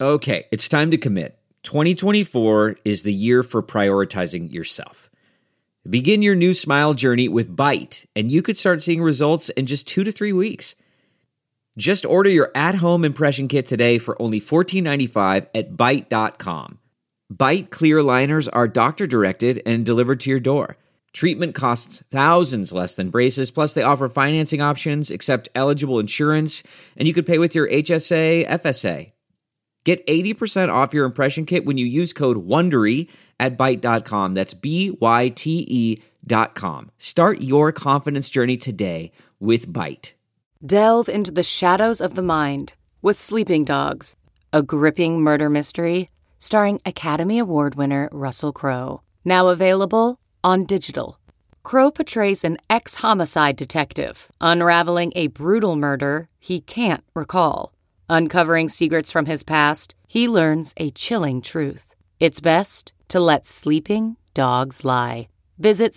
Okay, it's time to commit. 2024 is the year for prioritizing yourself. Begin your new smile journey with Byte, and you could start seeing results in just 2 to 3 weeks. Just order your at-home impression kit today for only $14.95 at Byte.com. Byte clear liners are doctor-directed and delivered to your door. Treatment costs thousands less than braces, plus they offer financing options, accept eligible insurance, and you could pay with your HSA, FSA. Get 80% off your impression kit when you use code WONDERY at Byte.com. That's BYTE.com. Start your confidence journey today with Byte. Delve into the shadows of the mind with Sleeping Dogs, a gripping murder mystery starring Academy Award winner Russell Crowe. Now available on digital. Crowe portrays an ex-homicide detective unraveling a brutal murder he can't recall. Uncovering secrets from his past, he learns a chilling truth. It's best to let sleeping dogs lie. Visit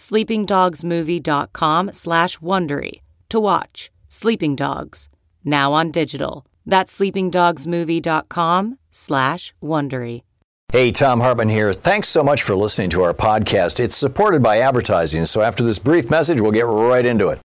sleepingdogsmovie.com/Wondery to watch Sleeping Dogs, now on digital. That's sleepingdogsmovie.com/Wondery. Hey, Thom Hartmann here. Thanks so much for listening to our podcast. It's supported by advertising, so after this brief message, we'll get right into it.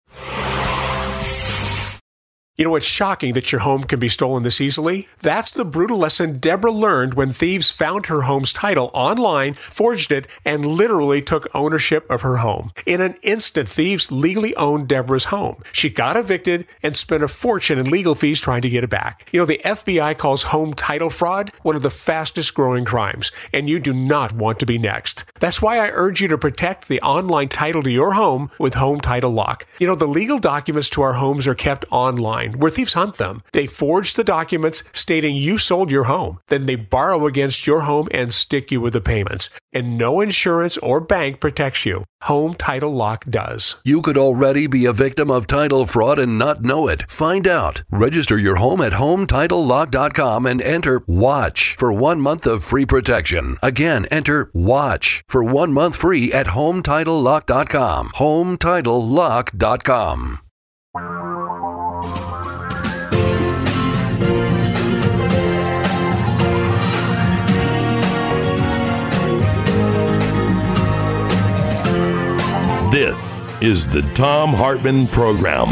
You know, it's shocking that your home can be stolen this easily. That's the brutal lesson Deborah learned when thieves found her home's title online, forged it, and literally took ownership of her home. In an instant, thieves legally owned Deborah's home. She got evicted and spent a fortune in legal fees trying to get it back. You know, the FBI calls home title fraud one of the fastest growing crimes, and you do not want to be next. That's why I urge you to protect the online title to your home with Home Title Lock. You know, the legal documents to our homes are kept online, where thieves hunt them. They forge the documents stating you sold your home. Then they borrow against your home and stick you with the payments. And no insurance or bank protects you. Home Title Lock does. You could already be a victim of title fraud and not know it. Find out. Register your home at HomeTitleLock.com and enter WATCH for 1 month of free protection. Again, enter WATCH for 1 month free at HomeTitleLock.com. HomeTitleLock.com. This is the Thom Hartmann Program.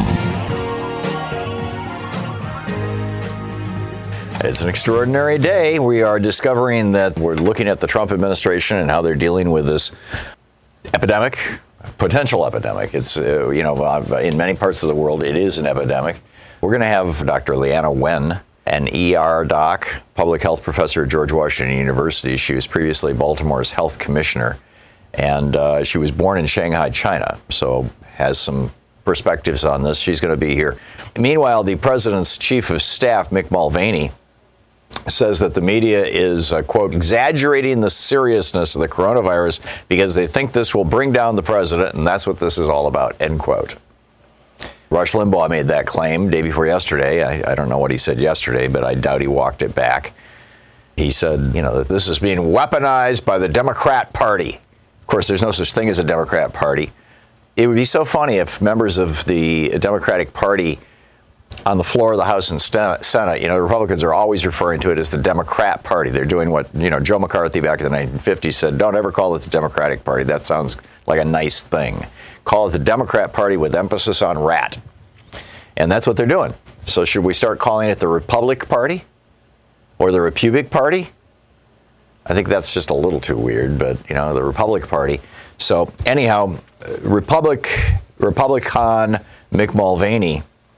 It's an extraordinary day. We are discovering that we're looking at the Trump administration and how they're dealing with this epidemic, potential epidemic. It's, in many parts of the world, it is an epidemic. We're going to have Dr. Leana Wen, an ER doc, public health professor at George Washington University. She was previously Baltimore's health commissioner. And she was born in Shanghai, China, so has some perspectives on this. She's going to be here. Meanwhile, the president's chief of staff, Mick Mulvaney, says that the media is, quote, exaggerating the seriousness of the coronavirus because they think this will bring down the president, and that's what this is all about, end quote. Rush Limbaugh made that claim day before yesterday. I don't know what he said yesterday, but I doubt he walked it back. He said, that this is being weaponized by the Democrat Party. Of course, there's no such thing as a Democrat Party. It would be so funny if members of the Democratic Party on the floor of the House and Senate, Republicans are always referring to it as the Democrat Party. They're doing what, Joe McCarthy back in the 1950s said, don't ever call it the Democratic Party. That sounds like a nice thing. Call it the Democrat Party with emphasis on rat. And that's what they're doing. So should we start calling it the Republic Party or the Republic Party? I think that's just a little too weird, but, the Republic Party. So anyhow, Republican Mick Mulvaney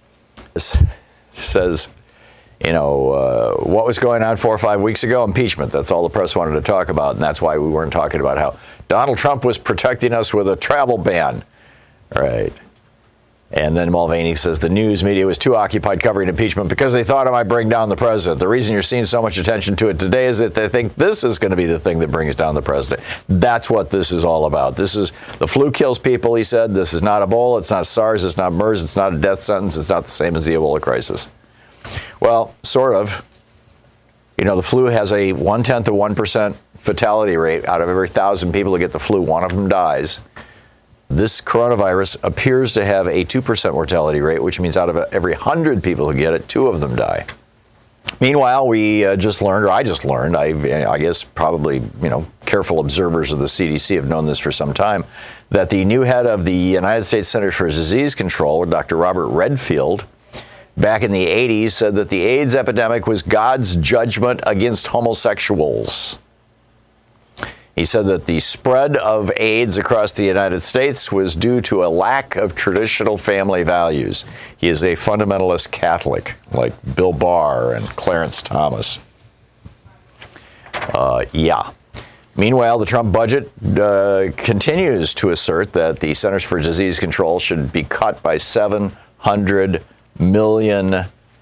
says, what was going on 4 or 5 weeks ago? Impeachment. That's all the press wanted to talk about, and that's why we weren't talking about how Donald Trump was protecting us with a travel ban. Right. And then Mulvaney says the news media was too occupied covering impeachment because they thought it might bring down the president. The reason you're seeing so much attention to it today is that they think this is going to be the thing that brings down the president. That's what this is all about. This is the flu kills people, he said. This is not Ebola. It's not SARS. It's not MERS. It's not a death sentence. It's not the same as the Ebola crisis. Well, sort of. The flu has a 0.1% of 1% fatality rate. Out of every 1,000 people who get the flu, one of them dies. This coronavirus appears to have a 2% mortality rate, which means out of every 100 people who get it, 2 of them die. Meanwhile, we just learned, or I just learned, I guess probably, careful observers of the CDC have known this for some time, that the new head of the United States Centers for Disease Control, Dr. Robert Redfield, back in the 80s said that the AIDS epidemic was God's judgment against homosexuals. He said that the spread of AIDS across the United States was due to a lack of traditional family values. He is a fundamentalist Catholic, like Bill Barr and Clarence Thomas. Meanwhile, the Trump budget continues to assert that the Centers for Disease Control should be cut by $700 million.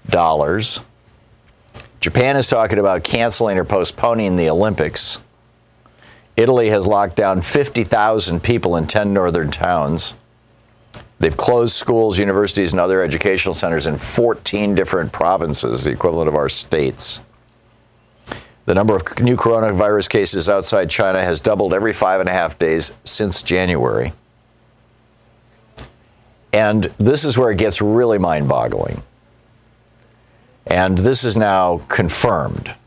Japan is talking about canceling or postponing the Olympics. Italy has locked down 50,000 people in 10 northern towns. They've closed schools, universities, and other educational centers in 14 different provinces, the equivalent of our states. The number of new coronavirus cases outside China has doubled every 5.5 days since January. And this is where it gets really mind-boggling. And this is now confirmed.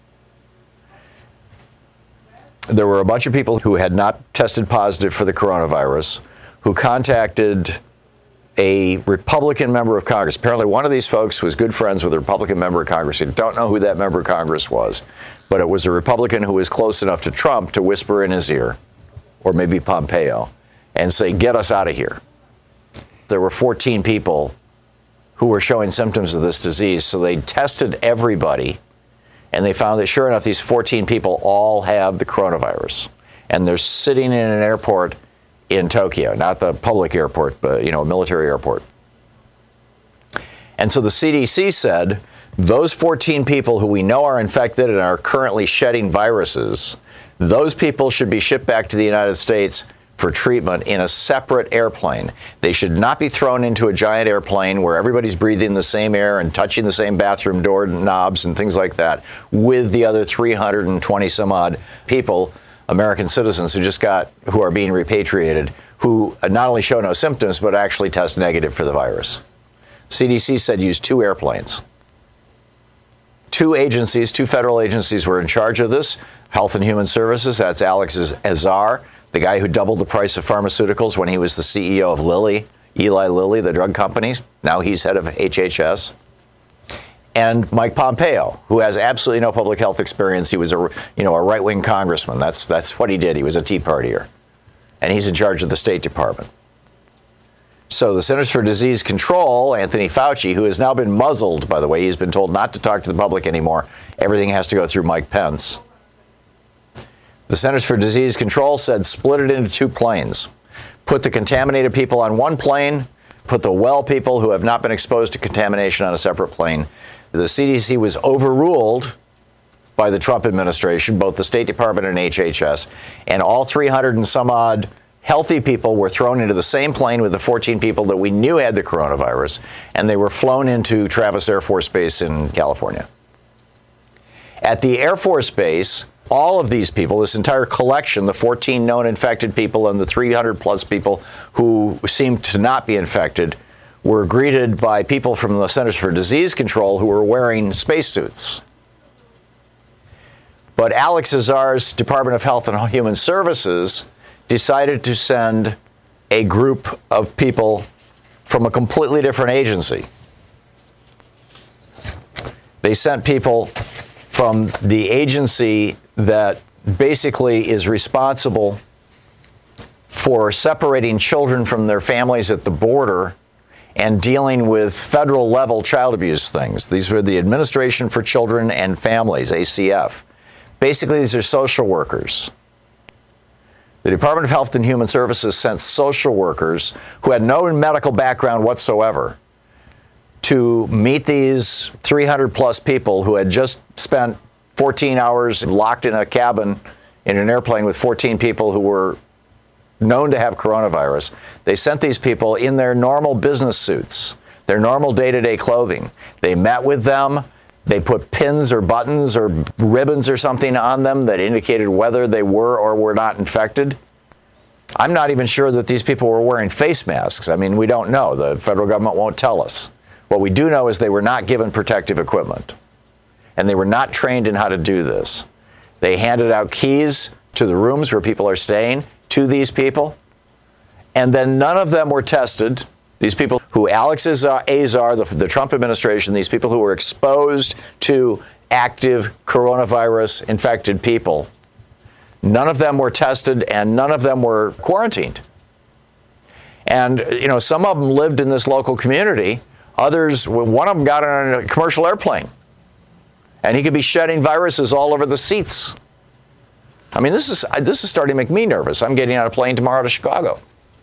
There were a bunch of people who had not tested positive for the coronavirus who contacted a Republican member of Congress. Apparently one of these folks was good friends with a Republican member of Congress. You don't know who that member of Congress was, but it was a Republican who was close enough to Trump to whisper in his ear, or maybe Pompeo, and say, get us out of here. There were 14 people who were showing symptoms of this disease, so they tested everybody. And they found that, sure enough, these 14 people all have the coronavirus. And they're sitting in an airport in Tokyo, not the public airport, but, a military airport. And so the CDC said, those 14 people who we know are infected and are currently shedding viruses, those people should be shipped back to the United States for treatment in a separate airplane. They should not be thrown into a giant airplane where everybody's breathing the same air and touching the same bathroom door knobs and things like that with the other 320 some odd people, American citizens who are being repatriated, who not only show no symptoms but actually test negative for the virus. CDC said use 2 airplanes. 2 federal agencies were in charge of this. Health and Human Services, that's Alex Azar, the guy who doubled the price of pharmaceuticals when he was the CEO of Eli Lilly, the drug companies. Now he's head of HHS. And Mike Pompeo, who has absolutely no public health experience. He was a right-wing congressman. That's what he did. He was a Tea Partier. And he's in charge of the State Department. So the Centers for Disease Control, Anthony Fauci, who has now been muzzled, by the way, he's been told not to talk to the public anymore. Everything has to go through Mike Pence. The Centers for Disease Control said split it into 2 planes. Put the contaminated people on one plane, put the well people who have not been exposed to contamination on a separate plane. The CDC was overruled by the Trump administration, both the State Department and HHS, and all 300 and some odd healthy people were thrown into the same plane with the 14 people that we knew had the coronavirus, and they were flown into Travis Air Force Base in California. At the Air Force Base, all of these people, this entire collection, the 14 known infected people and the 300 plus people who seemed to not be infected, were greeted by people from the Centers for Disease Control who were wearing spacesuits. But Alex Azar's Department of Health and Human Services decided to send a group of people from a completely different agency. They sent people from the agency that basically is responsible for separating children from their families at the border and dealing with federal level child abuse things. These were the Administration for Children and Families, ACF. Basically, these are social workers. The Department of Health and Human Services sent social workers who had no medical background whatsoever to meet these 300 plus people who had just spent 14 hours locked in a cabin in an airplane with 14 people who were known to have coronavirus. They sent these people in their normal business suits, their normal day-to-day clothing. They met with them. They put pins or buttons or ribbons or something on them that indicated whether they were or were not infected. I'm not even sure that these people were wearing face masks. I mean, we don't know. The federal government won't tell us. What we do know is they were not given protective equipment. and they were not trained in how to do this. They handed out keys to the rooms where people are staying to these people, and then none of them were tested. These people who Alex Azar, the Trump administration, these people who were exposed to active coronavirus infected people, none of them were tested and none of them were quarantined. And, you know, some of them lived in this local community. Others, one of them got on a commercial airplane, and he could be shedding viruses all over the seats. I mean, this is starting to make me nervous. I'm getting on a plane tomorrow to Chicago.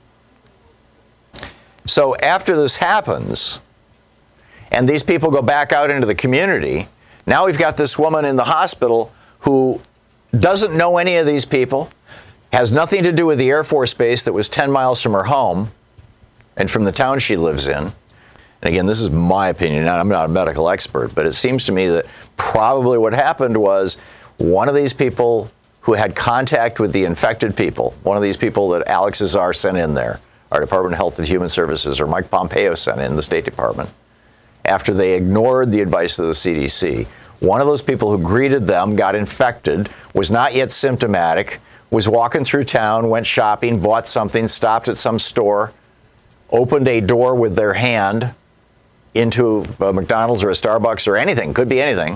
So after this happens, and these people go back out into the community, now we've got this woman in the hospital who doesn't know any of these people, has nothing to do with the Air Force Base that was 10 miles from her home and from the town she lives in. And again, this is my opinion, I'm not a medical expert, but it seems to me that probably what happened was one of these people who had contact with the infected people, one of these people that Alex Azar sent in there, our Department of Health and Human Services, or Mike Pompeo sent in the State Department, after they ignored the advice of the CDC. One of those people who greeted them got infected, was not yet symptomatic, was walking through town, went shopping, bought something, stopped at some store, opened a door with their hand into a McDonald's or a Starbucks or anything, could be anything.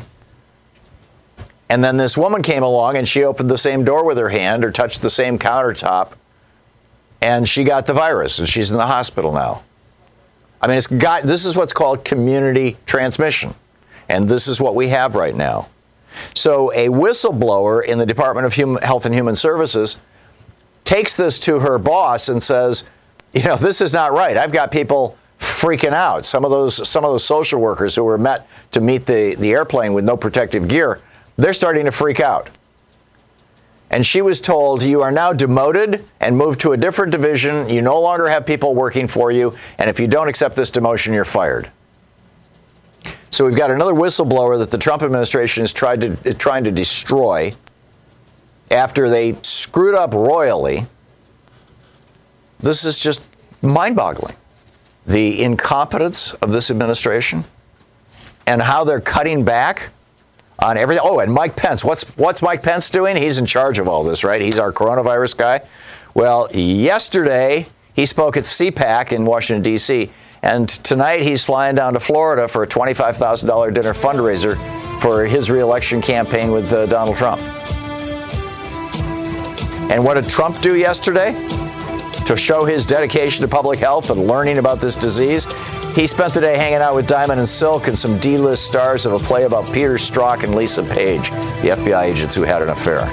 And then this woman came along and she opened the same door with her hand or touched the same countertop, and she got the virus, and she's in the hospital now. I mean, this is what's called community transmission, and this is what we have right now. So a whistleblower in the Department of Health and Human Services takes this to her boss and says, you know, this is not right. I've got people freaking out. Some of those social workers who were met to meet the airplane with no protective gear, they're starting to freak out. And she was told, you are now demoted and moved to a different division. You no longer have people working for you. And if you don't accept this demotion, you're fired. So we've got another whistleblower that the Trump administration is trying to destroy after they screwed up royally. This is just mind-boggling. The incompetence of this administration and how they're cutting back on everything. Oh, and Mike Pence. What's Mike Pence doing? He's in charge of all this, right? He's our coronavirus guy. Well, yesterday he spoke at CPAC in Washington, D.C., and tonight he's flying down to Florida for a $25,000 dinner fundraiser for his reelection campaign with Donald Trump. And what did Trump do yesterday to show his dedication to public health and learning about this disease? He spent the day hanging out with Diamond and Silk and some D-list stars of a play about Peter Strzok and Lisa Page, the FBI agents who had an affair.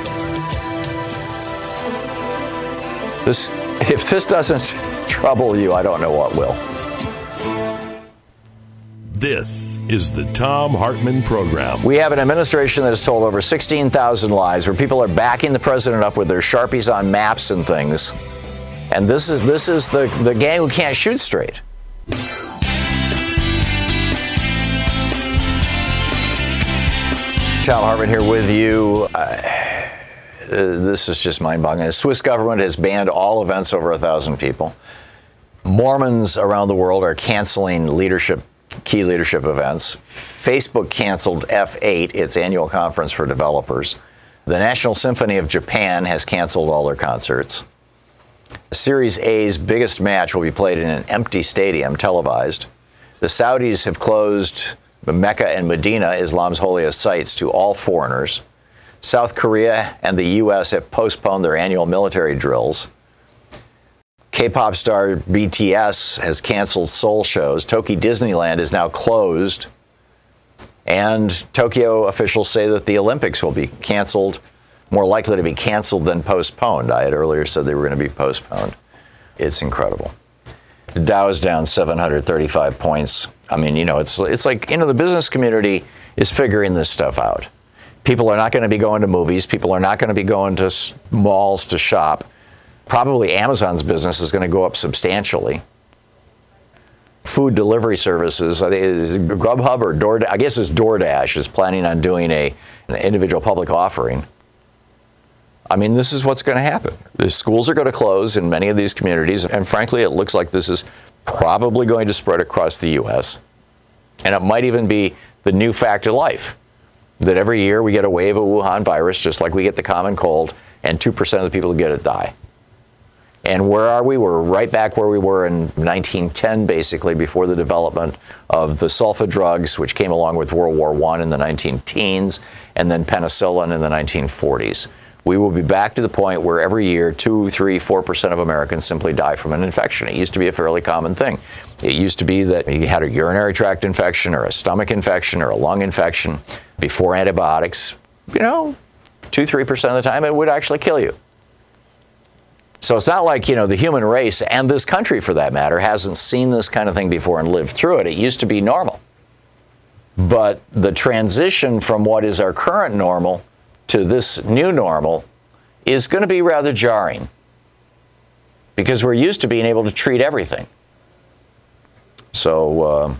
If this doesn't trouble you, I don't know what will. This is the Thom Hartmann Program. We have an administration that has told over 16,000 lies, where people are backing the president up with their Sharpies on maps and things. And this is the gang who can't shoot straight. Thom Hartmann here with you. This is just mind-boggling. The Swiss government has banned all events over 1,000 people. Mormons around the world are canceling key leadership events. Facebook canceled F8, its annual conference for developers. The National Symphony of Japan has canceled all their concerts. Series A's biggest match will be played in an empty stadium, televised. The Saudis have closed Mecca and Medina, Islam's holiest sites, to all foreigners. South Korea and the U.S. have postponed their annual military drills. K-pop star BTS has canceled Seoul shows. Tokyo Disneyland is now closed. And Tokyo officials say that the Olympics will be canceled, more likely to be canceled than postponed. I had earlier said they were going to be postponed. It's incredible. The Dow is down 735 points. I mean, you know, it's like, the business community is figuring this stuff out. People are not going to be going to movies. People are not going to be going to malls to shop. Probably Amazon's business is going to go up substantially. Food delivery services, Grubhub or DoorDash, I guess it's DoorDash, is planning on doing an individual public offering. I mean, this is what's going to happen. The schools are going to close in many of these communities, and frankly, it looks like this is probably going to spread across the U.S., and it might even be the new fact of life. that every year we get a wave of Wuhan virus, just like we get the common cold, and 2% of the people who get it die. And where are we? We're right back where we were in 1910, basically, before the development of the sulfa drugs, which came along with World War I in the 19-teens, and then penicillin in the 1940s. We will be back to the point where every year 2, 3, 4% of Americans simply die from an infection. It used to be a fairly common thing. It used to be that you had a urinary tract infection or a stomach infection or a lung infection before antibiotics. 2, 3% of the time it would actually kill you. So it's not like, the human race, and this country for that matter, hasn't seen this kind of thing before and lived through it. It used to be normal. But the transition from what is our current normal to this new normal is going to be rather jarring, because we're used to being able to treat everything. So,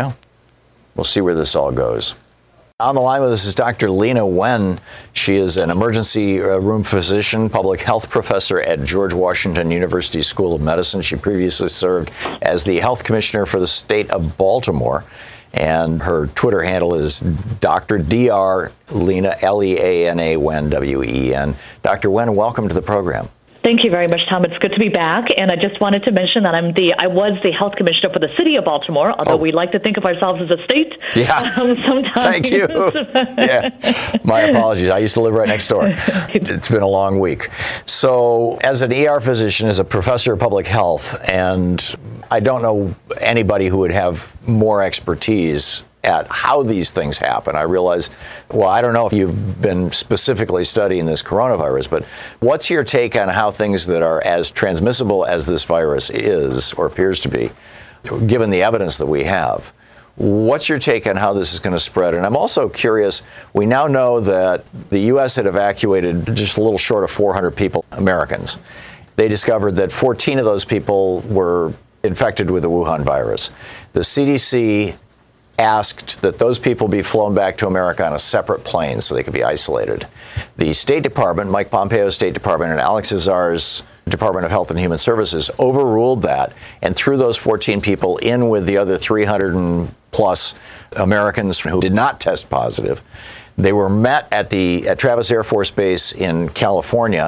we'll see where this all goes. On the line with us is Dr. Leana Wen. She is an emergency room physician, public health professor at George Washington University School of Medicine. She previously served as the health commissioner for the state of Baltimore. And her Twitter handle is Dr. Dr. Leana, Leana Wen, Wen. Dr. Wen, welcome to the program. Thank you very much, Tom. It's good to be back. And I just wanted to mention that I was the health commissioner for the city of Baltimore, although we like to think of ourselves as a state. Yeah. Sometimes. Thank you. Yeah. My apologies. I used to live right next door. It's been a long week. So as an ER physician, as a professor of public health, and I don't know anybody who would have more expertise at how these things happen. I realize, I don't know if you've been specifically studying this coronavirus, but what's your take on how things that are as transmissible as this virus is, or appears to be, given the evidence that we have? What's your take on how this is going to spread? And I'm also curious, we now know that the U.S. had evacuated just a little short of 400 people, Americans. They discovered that 14 of those people were infected with the Wuhan virus. The CDC asked that those people be flown back to America on a separate plane so they could be isolated. The State Department, Mike Pompeo's State Department, and Alex Azar's Department of Health and Human Services overruled that and threw those 14 people in with the other 300 and plus Americans who did not test positive. They were met at Travis Air Force Base in California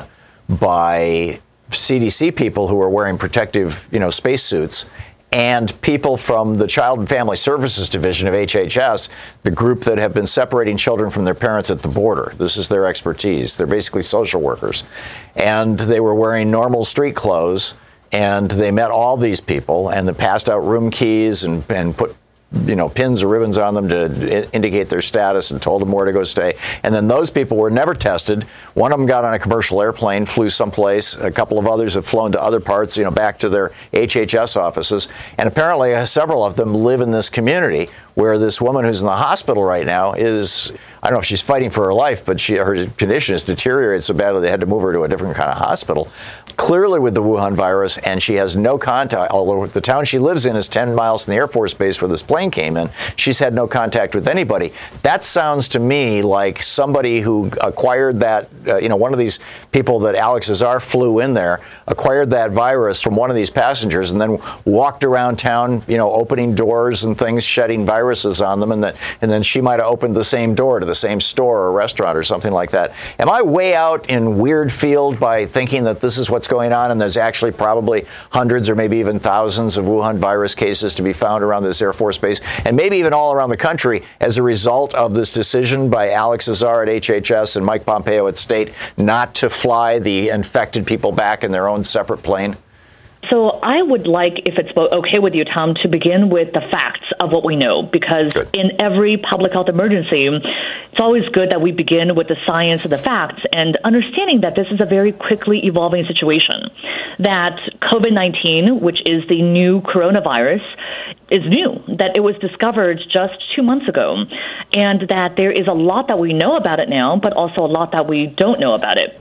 by CDC people who were wearing protective, spacesuits, and people from the Child and Family Services Division of HHS, the group that have been separating children from their parents at the border. This is their expertise. They're basically social workers. And they were wearing normal street clothes, and they met all these people, and they passed out room keys and put pins or ribbons on them to indicate their status and told them where to go stay. And then those people were never tested. One of them got on a commercial airplane, flew someplace. A couple of others have flown to other parts, back to their HHS offices. And apparently several of them live in this community where this woman who's in the hospital right now is, I don't know if she's fighting for her life, but her condition has deteriorated so badly they had to move her to a different kind of hospital. Clearly with the Wuhan virus, and she has no contact, although the town she lives in is 10 miles from the Air Force Base where this plane came in, she's had no contact with anybody. That sounds to me like somebody who acquired that, one of these people that Alex Azar flew in there, acquired that virus from one of these passengers and then walked around town, opening doors and things, shedding viruses on them, and then she might have opened the same door to the same store or restaurant or something like that. Am I way out in weird field by thinking that this is what's going on and there's actually probably hundreds or maybe even thousands of Wuhan virus cases to be found around this Air Force Base and maybe even all around the country as a result of this decision by Alex Azar at HHS and Mike Pompeo at State not to fly the infected people back in their own separate plane? So I would like, if it's okay with you, Tom, to begin with the facts of what we know, because in every public health emergency, it's always good that we begin with the science and the facts and understanding that this is a very quickly evolving situation, that COVID-19, which is the new coronavirus, is new, that it was discovered just 2 months ago, and that there is a lot that we know about it now, but also a lot that we don't know about it.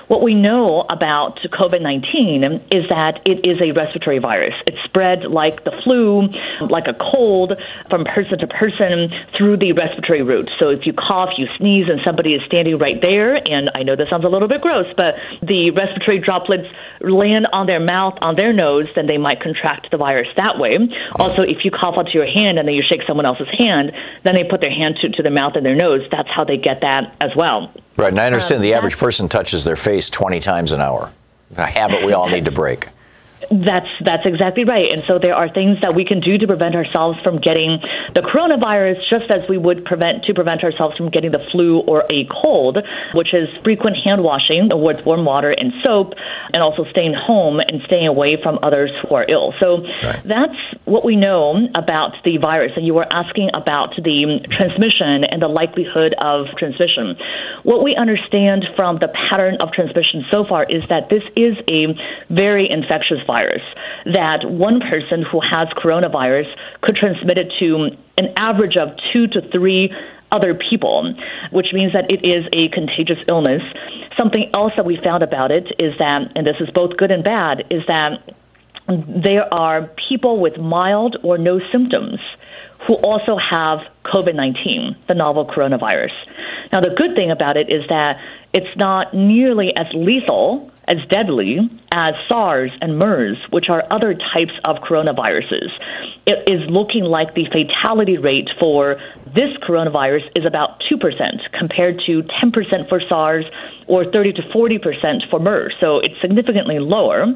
What we know about COVID-19 is that it is a respiratory virus. It spreads like the flu, like a cold, from person to person through the respiratory route. So if you cough, you sneeze, and somebody is standing right there, and I know this sounds a little bit gross, but the respiratory droplets land on their mouth, on their nose, then they might contract the virus that way. Also, if you cough onto your hand and then you shake someone else's hand, then they put their hand to their mouth and their nose. That's how they get that as well. Right, and I understand the average person touches their face 20 times an hour, a habit we all need to break. That's exactly right. And so there are things that we can do to prevent ourselves from getting the coronavirus, just as we would prevent ourselves from getting the flu or a cold, which is frequent hand washing with warm water and soap, and also staying home and staying away from others who are ill. So that's what we know about the virus. And you were asking about the transmission and the likelihood of transmission. What we understand from the pattern of transmission so far is that this is a very infectious virus, that one person who has coronavirus could transmit it to an average of 2 to 3 other people, which means that it is a contagious illness. Something else that we found about it is that, and this is both good and bad, is that there are people with mild or no symptoms who also have COVID-19, the novel coronavirus. Now, the good thing about it is that it's not nearly as lethal, as deadly as SARS and MERS, which are other types of coronaviruses. It is looking like the fatality rate for this coronavirus is about 2% compared to 10% for SARS or 30 to 40% for MERS. So it's significantly lower.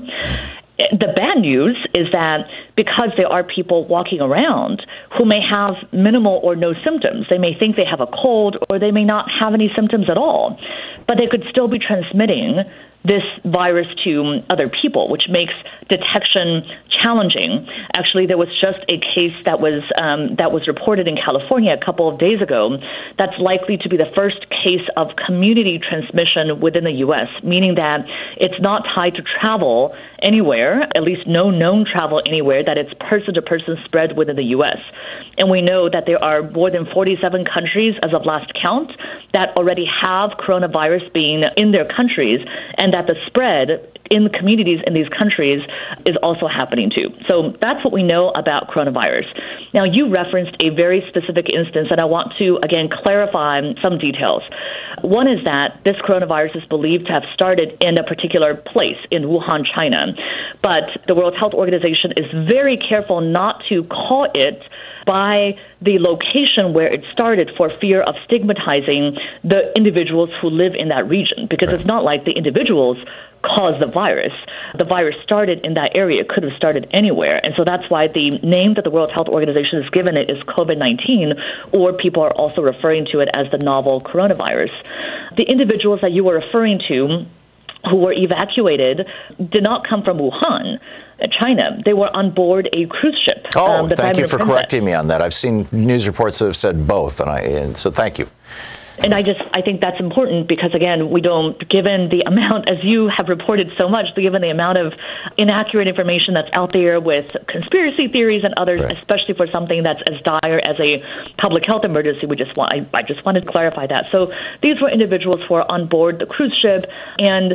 The bad news is that because there are people walking around who may have minimal or no symptoms, they may think they have a cold or they may not have any symptoms at all, but they could still be transmitting this virus to other people, which makes detection challenging. Actually, there was just a case that was reported in California a couple of days ago that's likely to be the first case of community transmission within the U.S., meaning that it's not tied to travel anywhere, at least no known travel anywhere, that it's person-to-person spread within the U.S. And we know that there are more than 47 countries, as of last count, that already have coronavirus being in their countries, and that the spread in the communities in these countries is also happening too. So that's what we know about coronavirus. Now, you referenced a very specific instance, and I want to, again, clarify some details. One is that this coronavirus is believed to have started in a particular place in Wuhan, China, but the World Health Organization is very careful not to call it by the location where it started for fear of stigmatizing the individuals who live in that region, because it's not like the individuals caused the virus. The virus started in that area. It could have started anywhere. And so that's why the name that the World Health Organization has given it is COVID-19, or people are also referring to it as the novel coronavirus. The individuals that you were referring to who were evacuated did not come from Wuhan, China. They were on board a cruise ship. Thank you for correcting me on that. I've seen news reports that have said both, and so thank you. And I think that's important because, again, given the amount, as you have reported so much, given the amount of inaccurate information that's out there with conspiracy theories and others, especially for something that's as dire as a public health emergency, I just wanted to clarify that. So these were individuals who were on board the cruise ship. And,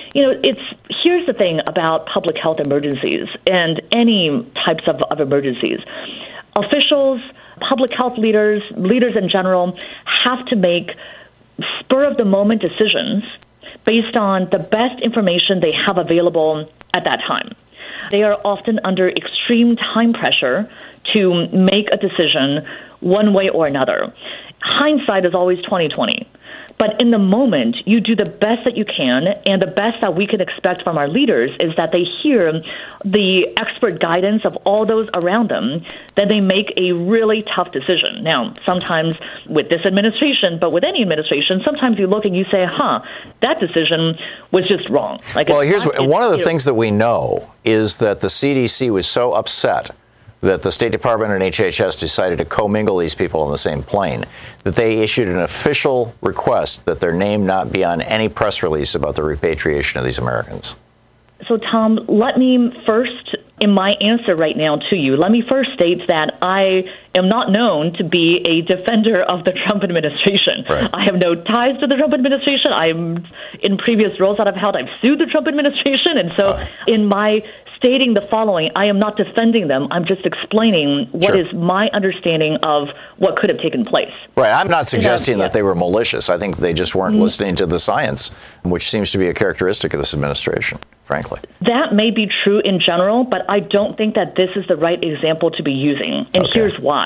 here's the thing about public health emergencies and any types of emergencies. Officials, public health leaders in general, have to make spur-of-the-moment decisions based on the best information they have available at that time. They are often under extreme time pressure to make a decision one way or another. Hindsight is always 20/20. But in the moment, you do the best that you can, and the best that we can expect from our leaders is that they hear the expert guidance of all those around them, then they make a really tough decision. Now, sometimes with this administration, but with any administration, sometimes you look and you say, that decision was just wrong. Well, one of the things that we know is that the CDC was so upset that the State Department and HHS decided to commingle these people on the same plane, that they issued an official request that their name not be on any press release about the repatriation of these Americans. So, Tom, let me first in my answer right now to you, let me first state that I am not known to be a defender of the Trump administration. Right. I have no ties to the Trump administration. I'm in previous roles that I've held, I've sued the Trump administration. And so in my stating the following, I am not defending them. I'm just explaining what is my understanding of what could have taken place. Right. I'm not suggesting that they were malicious. I think they just weren't listening to the science, which seems to be a characteristic of this administration, frankly. That may be true in general, but I don't think that this is the right example to be using. And here's why.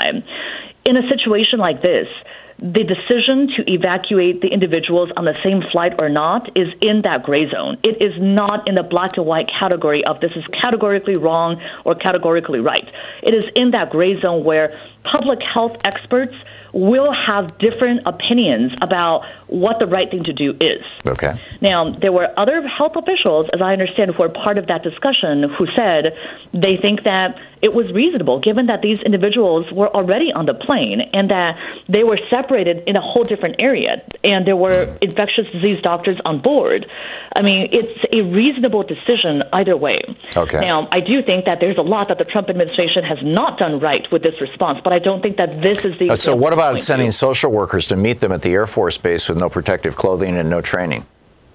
In a situation like this, the decision to evacuate the individuals on the same flight or not is in that gray zone. It is not in the black and white category of this is categorically wrong or categorically right. It is in that gray zone where public health experts will have different opinions about what the right thing to do is. Okay. Now, there were other health officials, as I understand, who were part of that discussion, who said they think that it was reasonable, given that these individuals were already on the plane and that they were separated in a whole different area, and there were infectious disease doctors on board. I mean, it's a reasonable decision either way. Okay. Now, I do think that there's a lot that the Trump administration has not done right with this response, but I don't think that this is the... So what about sending social workers to meet them at the Air Force Base with no protective clothing and no training?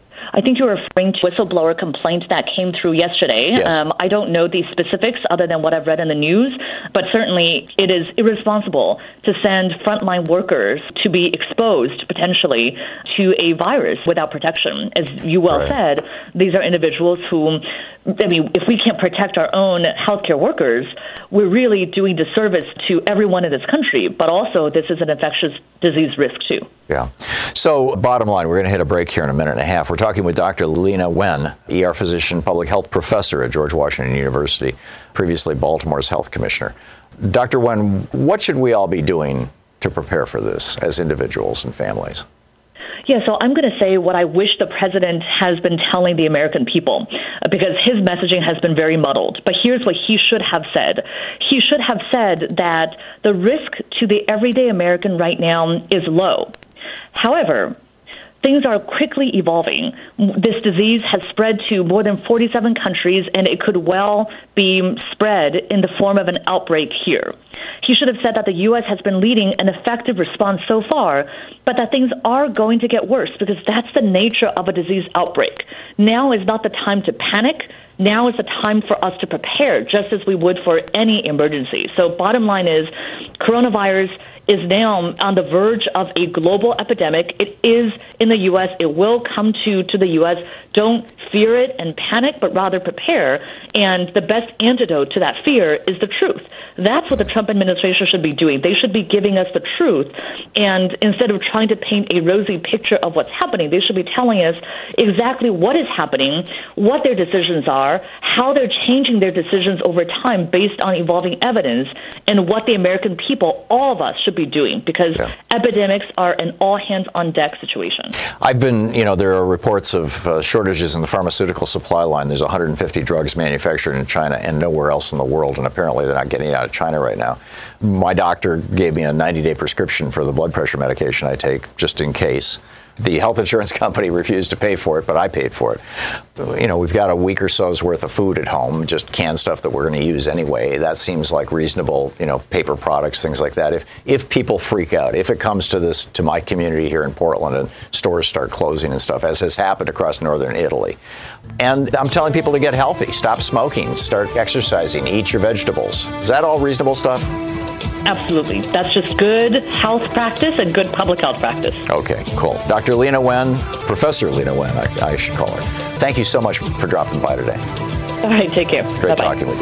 I think you're referring to whistleblower complaint that came through yesterday. Yes. I don't know the specifics other than what I've read in the news, but certainly it is irresponsible to send frontline workers to be exposed potentially to a virus without protection. As you well said, these are individuals who, I mean, if we can't protect our own healthcare workers, we're really doing disservice to everyone in this country, but also this is an infectious disease risk too. Yeah. So bottom line, we're going to hit a break here in a minute and a half. We're talking with Dr. Leana Wen, ER physician, public health professor at George Washington University, previously Baltimore's health commissioner. Dr. Wen, what should we all be doing to prepare for this as individuals and families? Yeah, so I'm going to say what I wish the president has been telling the American people, because his messaging has been very muddled. But here's what he should have said. He should have said that the risk to the everyday American right now is low. However, things are quickly evolving. This disease has spread to more than 47 countries, and it could well be spread in the form of an outbreak here. He should have said that the U.S. has been leading an effective response so far, but that things are going to get worse because that's the nature of a disease outbreak. Now is not the time to panic. Now is the time for us to prepare, just as we would for any emergency. So bottom line is, coronavirus is now on the verge of a global epidemic. It is in the U.S. It will come to the U.S. Don't fear it and panic, but rather prepare. And the best antidote to that fear is the truth. That's what the Trump administration should be doing. They should be giving us the truth. And instead of trying to paint a rosy picture of what's happening, they should be telling us exactly what is happening, what their decisions are, how they're changing their decisions over time based on evolving evidence, and what the American people, all of us, should be doing, because epidemics are an all-hands-on-deck situation. I've been, there are reports of shortages in the pharmaceutical supply line. There's 150 drugs manufactured in China and nowhere else in the world, and apparently they're not getting out of China right now. My doctor gave me a 90-day prescription for the blood pressure medication I take, just in case. The health insurance company refused to pay for it, but I paid for it. We've got a week or so's worth of food at home, just canned stuff that we're going to use anyway. That seems like reasonable, paper products, things like that. If people freak out, if it comes to my community here in Portland and stores start closing and stuff, as has happened across northern Italy. And I'm telling people to get healthy, stop smoking, start exercising, eat your vegetables. Is that all reasonable stuff? Absolutely. That's just good health practice and good public health practice. Okay, cool. Dr. Leana Wen, Professor Leana Wen, I should call her. Thank you so much for dropping by today. All right, take care. Great talking with you.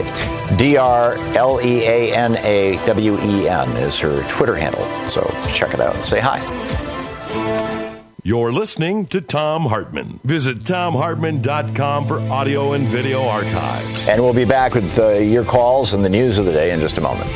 DrLeanaWen is her Twitter handle, so check it out and say hi. You're listening to Thom Hartmann. Visit ThomHartmann.com for audio and video archives. And we'll be back with your calls and the news of the day in just a moment.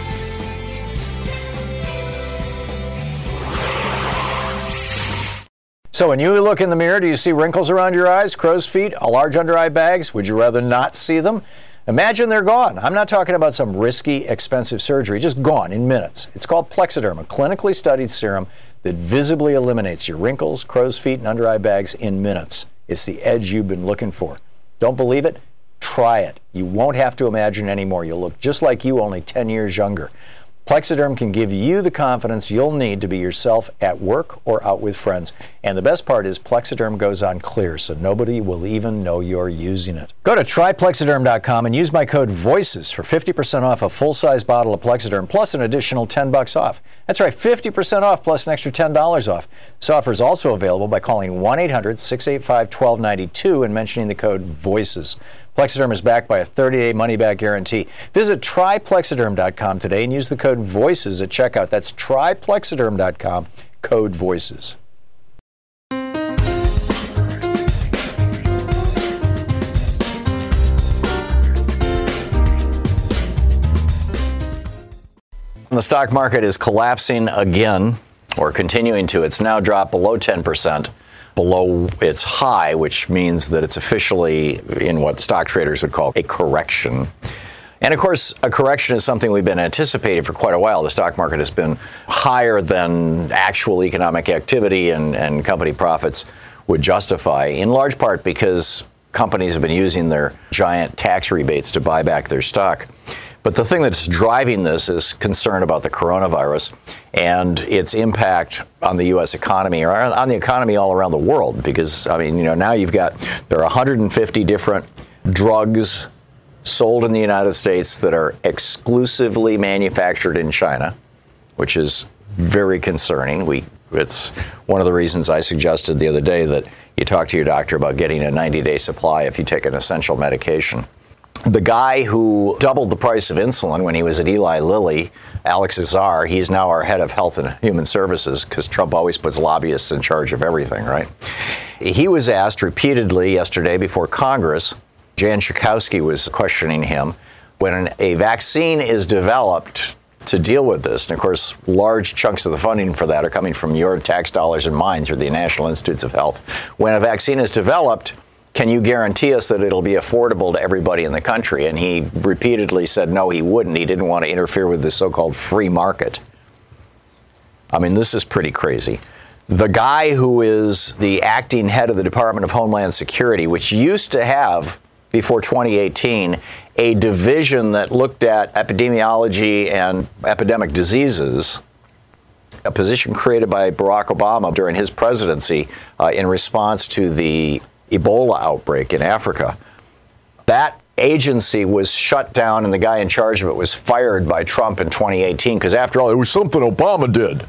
So when you look in the mirror, do you see wrinkles around your eyes, crow's feet, large under-eye bags? Would you rather not see them? Imagine they're gone. I'm not talking about some risky, expensive surgery, just gone in minutes. It's called Plexaderm, a clinically studied serum that visibly eliminates your wrinkles, crow's feet, and under-eye bags in minutes. It's the edge you've been looking for. Don't believe it? Try it. You won't have to imagine anymore. You'll look just like you, only 10 years younger. Plexiderm can give you the confidence you'll need to be yourself at work or out with friends. And the best part is Plexiderm goes on clear, so nobody will even know you're using it. Go to tryplexiderm.com and use my code VOICES for 50% off a full-size bottle of Plexiderm plus an additional $10 off. That's right, 50% off plus an extra $10 off. This offer is also available by calling 1-800-685-1292 and mentioning the code VOICES. Plexiderm is backed by a 30-day money-back guarantee. Visit tryplexiderm.com today and use the code VOICES at checkout. That's tryplexiderm.com, code VOICES. The stock market is collapsing again, or continuing to. It's now dropped below 10%. Below its high, which means that it's officially in what stock traders would call a correction. And of course, a correction is something we've been anticipating for quite a while. The stock market has been higher than actual economic activity and company profits would justify, in large part because companies have been using their giant tax rebates to buy back their stock. But the thing that's driving this is concern about the coronavirus and its impact on the U.S. economy, or on the economy all around the world. Because, I mean, now there are 150 different drugs sold in the United States that are exclusively manufactured in China, which is very concerning. It's one of the reasons I suggested the other day that you talk to your doctor about getting a 90-day supply if you take an essential medication. The guy who doubled the price of insulin when he was at Eli Lilly, Alex Azar, he's now our head of Health and Human Services, because Trump always puts lobbyists in charge of everything, right? He was asked repeatedly yesterday before Congress, Jan Schakowsky was questioning him, when a vaccine is developed to deal with this, and of course, large chunks of the funding for that are coming from your tax dollars and mine through the National Institutes of Health. When a vaccine is developed, can you guarantee us that it'll be affordable to everybody in the country? And he repeatedly said no, he wouldn't. He didn't want to interfere with the so-called free market. I mean, this is pretty crazy. The guy who is the acting head of the Department of Homeland Security, which used to have, before 2018, a division that looked at epidemiology and epidemic diseases, a position created by Barack Obama during his presidency in response to the Ebola outbreak in Africa. That agency was shut down and the guy in charge of it was fired by Trump in 2018 because, after all, it was something Obama did.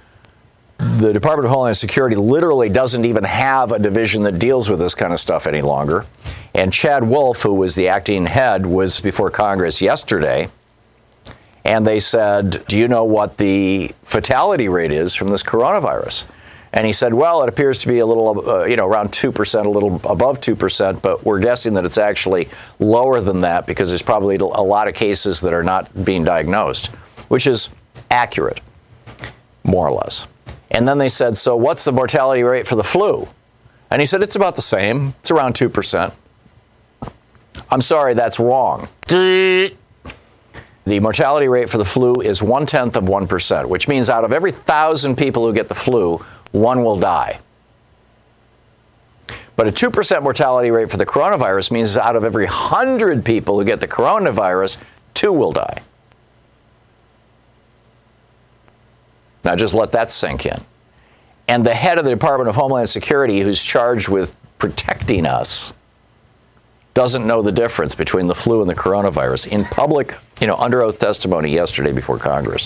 The Department of Homeland Security literally doesn't even have a division that deals with this kind of stuff any longer. And Chad Wolf, who was the acting head, was before Congress yesterday. And they said, do you know what the fatality rate is from this coronavirus? And he said, well, it appears to be a little, around 2%, a little above 2%, but we're guessing that it's actually lower than that because there's probably a lot of cases that are not being diagnosed, which is accurate, more or less. And then they said, so what's the mortality rate for the flu? And he said, it's about the same. It's around 2%. I'm sorry, that's wrong. The mortality rate for the flu is 0.1%, which means out of every 1,000 people who get the flu, one will die. But a 2% mortality rate for the coronavirus means out of every 100 people who get the coronavirus, 2 will die. Now just let that sink in. And the head of the Department of Homeland Security, who's charged with protecting us, doesn't know the difference between the flu and the coronavirus in public, under oath testimony yesterday before Congress.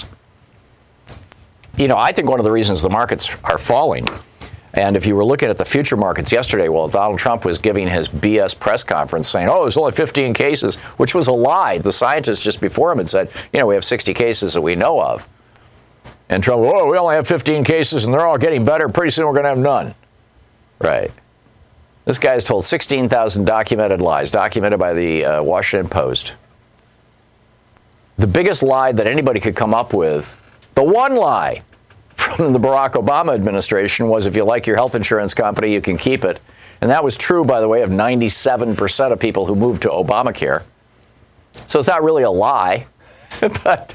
I think one of the reasons the markets are falling, and if you were looking at the future markets yesterday, well, Donald Trump was giving his BS press conference saying, there's only 15 cases, which was a lie. The scientists just before him had said, we have 60 cases that we know of. And Trump, we only have 15 cases and they're all getting better. Pretty soon we're going to have none. Right. This guy has told 16,000 documented lies, documented by the Washington Post. The biggest lie that anybody could come up with, the one lie from the Barack Obama administration, was if you like your health insurance company, you can keep it. And that was true, by the way, of 97% of people who moved to Obamacare. So it's not really a lie. But,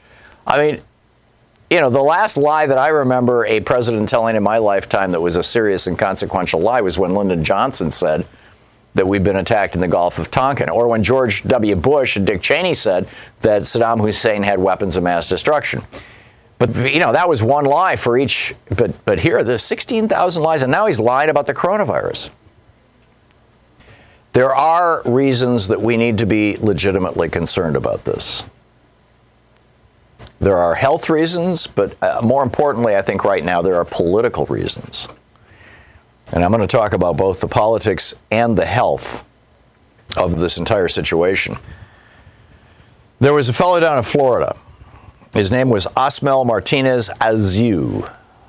the last lie that I remember a president telling in my lifetime that was a serious and consequential lie was when Lyndon Johnson said that we've been attacked in the Gulf of Tonkin, or when George W. Bush and Dick Cheney said that Saddam Hussein had weapons of mass destruction. But, that was one lie for each. But here, the 16,000 lies, and now he's lying about the coronavirus. There are reasons that we need to be legitimately concerned about this. There are health reasons, but more importantly, I think right now, there are political reasons. And I'm going to talk about both the politics and the health of this entire situation. There was a fellow down in Florida. His name was Osmel Martinez Azu.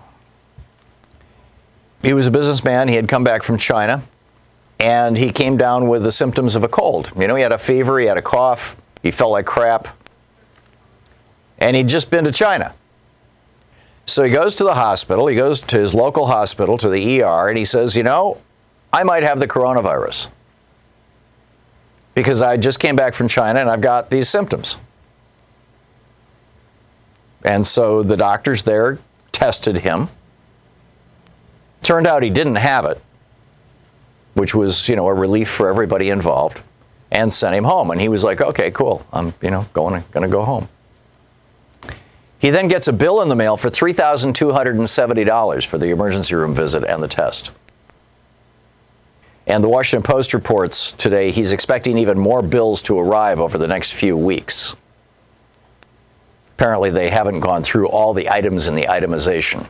He was a businessman. He had come back from China, and he came down with the symptoms of a cold. He had a fever, he had a cough, he felt like crap, and he'd just been to China. So he goes to the hospital, he goes to his local hospital, to the ER, and he says, I might have the coronavirus because I just came back from China and I've got these symptoms. And so the doctors there tested him. Turned out he didn't have it, which was, a relief for everybody involved, and sent him home. And he was like, okay, cool, I'm, going to go home. He then gets a bill in the mail for $3,270 for the emergency room visit and the test. And the Washington Post reports today he's expecting even more bills to arrive over the next few weeks. Apparently, they haven't gone through all the items in the itemization.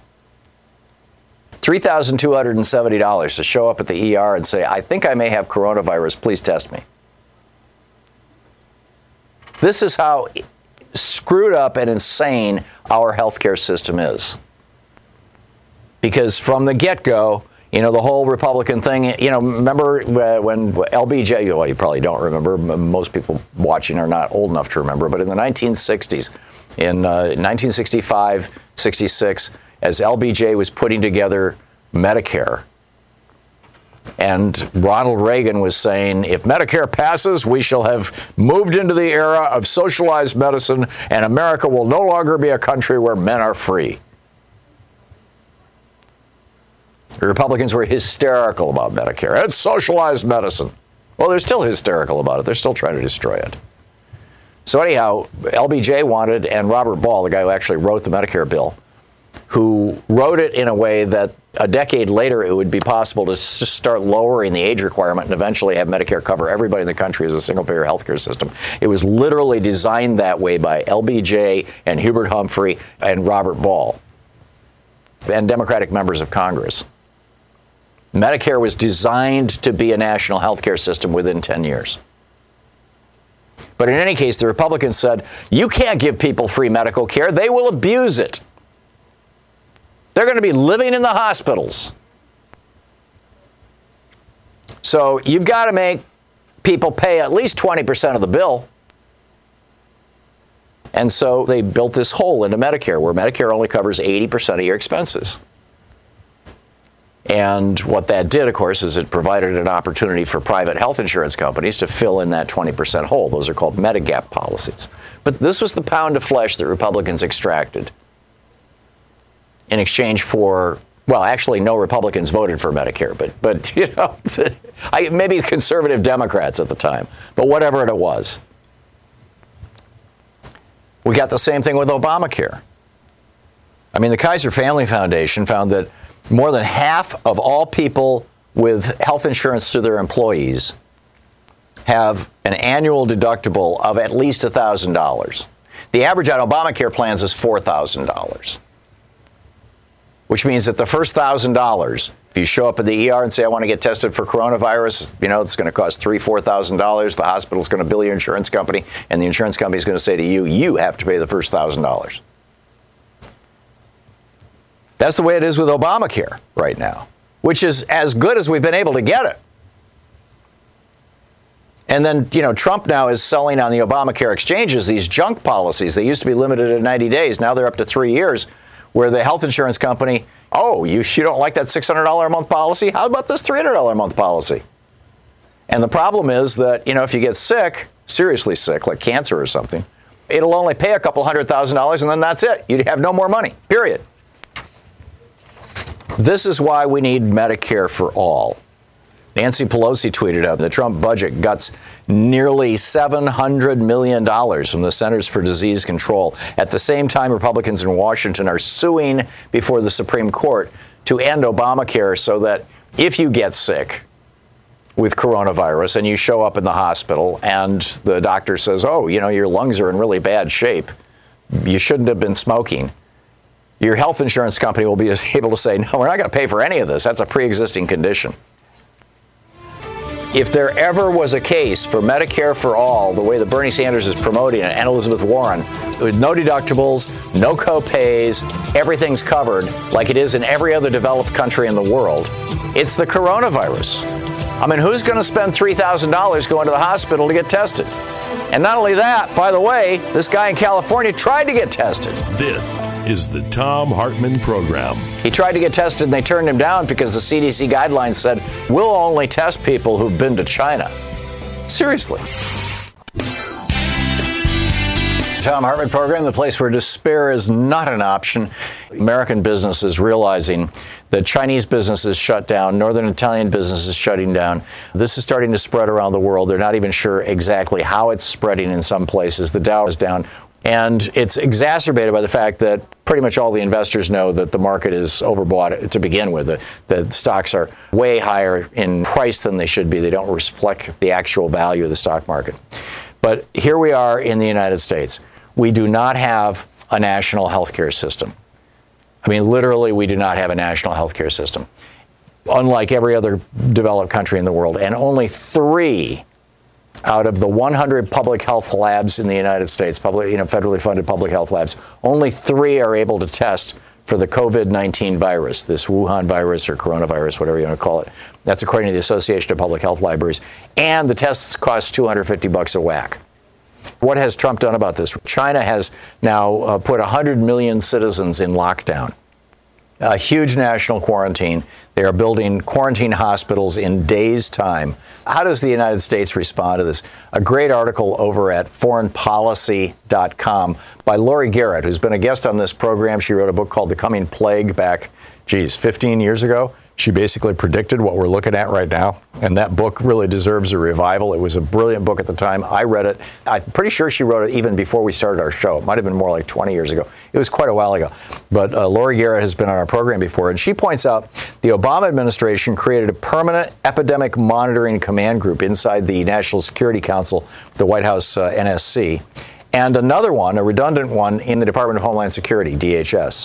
$3,270 to show up at the ER and say, I think I may have coronavirus, please test me. This is how screwed up and insane our healthcare system is. Because from the get-go, the whole Republican thing, remember when LBJ, well, you probably don't remember, most people watching are not old enough to remember, but in the 1960s, in 1965, 66, as LBJ was putting together Medicare, and Ronald Reagan was saying, if Medicare passes, we shall have moved into the era of socialized medicine, and America will no longer be a country where men are free. The Republicans were hysterical about Medicare. It's socialized medicine. Well, they're still hysterical about it. They're still trying to destroy it. So anyhow, LBJ wanted, and Robert Ball, the guy who actually wrote the Medicare bill, who wrote it in a way that a decade later it would be possible to just start lowering the age requirement and eventually have Medicare cover everybody in the country as a single-payer healthcare system. It was literally designed that way by LBJ and Hubert Humphrey and Robert Ball and Democratic members of Congress. Medicare was designed to be a national healthcare system within 10 years. But in any case, the Republicans said, you can't give people free medical care. They will abuse it. They're going to be living in the hospitals. So you've got to make people pay at least 20% of the bill. And so they built this hole into Medicare, where Medicare only covers 80% of your expenses. And what that did, of course, is it provided an opportunity for private health insurance companies to fill in that 20% hole. Those are called Medigap policies. But this was the pound of flesh that Republicans extracted in exchange for, well, actually, no Republicans voted for Medicare, but maybe conservative Democrats at the time, but whatever it was. We got the same thing with Obamacare. I mean, the Kaiser Family Foundation found that more than half of all people with health insurance to their employees have an annual deductible of at least $1,000. The average on Obamacare plans is $4,000. Which means that the first $1,000, if you show up at the ER and say, I want to get tested for coronavirus, it's going to cost $3,000, $4,000. The hospital's going to bill your insurance company, and the insurance company is going to say to you, you have to pay the first $1,000. That's the way it is with Obamacare right now, which is as good as we've been able to get it. And then, Trump now is selling on the Obamacare exchanges these junk policies. They used to be limited to 90 days. Now they're up to 3 years, where the health insurance company, you don't like that $600 a month policy? How about this $300 a month policy? And the problem is that, if you get sick, seriously sick, like cancer or something, it'll only pay a couple $100,000 and then that's it. You'd have no more money, period. This is why we need Medicare for all. Nancy Pelosi tweeted out the Trump budget guts nearly $700 million from the Centers for Disease Control. At the same time, Republicans in Washington are suing before the Supreme Court to end Obamacare so that if you get sick with coronavirus and you show up in the hospital and the doctor says, oh, you know, your lungs are in really bad shape, you shouldn't have been smoking, your health insurance company will be able to say, no, we're not going to pay for any of this. That's a pre-existing condition. If there ever was a case for Medicare for all, the way that Bernie Sanders is promoting it, and Elizabeth Warren, with no deductibles, no co-pays, everything's covered like it is in every other developed country in the world, it's the coronavirus. I mean, who's going to spend $3,000 going to the hospital to get tested? And not only that, by the way, this guy in California tried to get tested. This is the Thom Hartmann Program. He tried to get tested and they turned him down because the CDC guidelines said, we'll only test people who've been to China. Seriously. Thom Hartmann Program, the place where despair is not an option. American businesses realizing that Chinese businesses shut down, Northern Italian businesses shutting down. This is starting to spread around the world. They're not even sure exactly how it's spreading in some places. The Dow is down. And it's exacerbated by the fact that pretty much all the investors know that the market is overbought to begin with. The stocks are way higher in price than they should be. They don't reflect the actual value of the stock market. But here we are in the United States. We do not have a national health care system. I mean, literally, we do not have a national health care system, unlike every other developed country in the world. And only 3 out of the 100 public health labs in the United States, federally funded public health labs, only 3 are able to test for the COVID-19 virus, this Wuhan virus or coronavirus, whatever you want to call it. That's according to the Association of Public Health Libraries. And the tests cost $250 a whack. What has Trump done about this? China has now put 100 million citizens in lockdown, a huge national quarantine. They are building quarantine hospitals in days' time. How does the United States respond to this? A great article over at foreignpolicy.com by Laurie Garrett, who's been a guest on this program. She wrote a book called The Coming Plague back, 15 years ago. She basically predicted what we're looking at right now. And that book really deserves a revival. It was a brilliant book at the time. I read it. I'm pretty sure she wrote it even before we started our show. It might have been more like 20 years ago. It was quite a while ago. But Laurie Garrett has been on our program before. And she points out the Obama administration created a permanent epidemic monitoring command group inside the National Security Council, the White House NSC, and another one, a redundant one, in the Department of Homeland Security, DHS.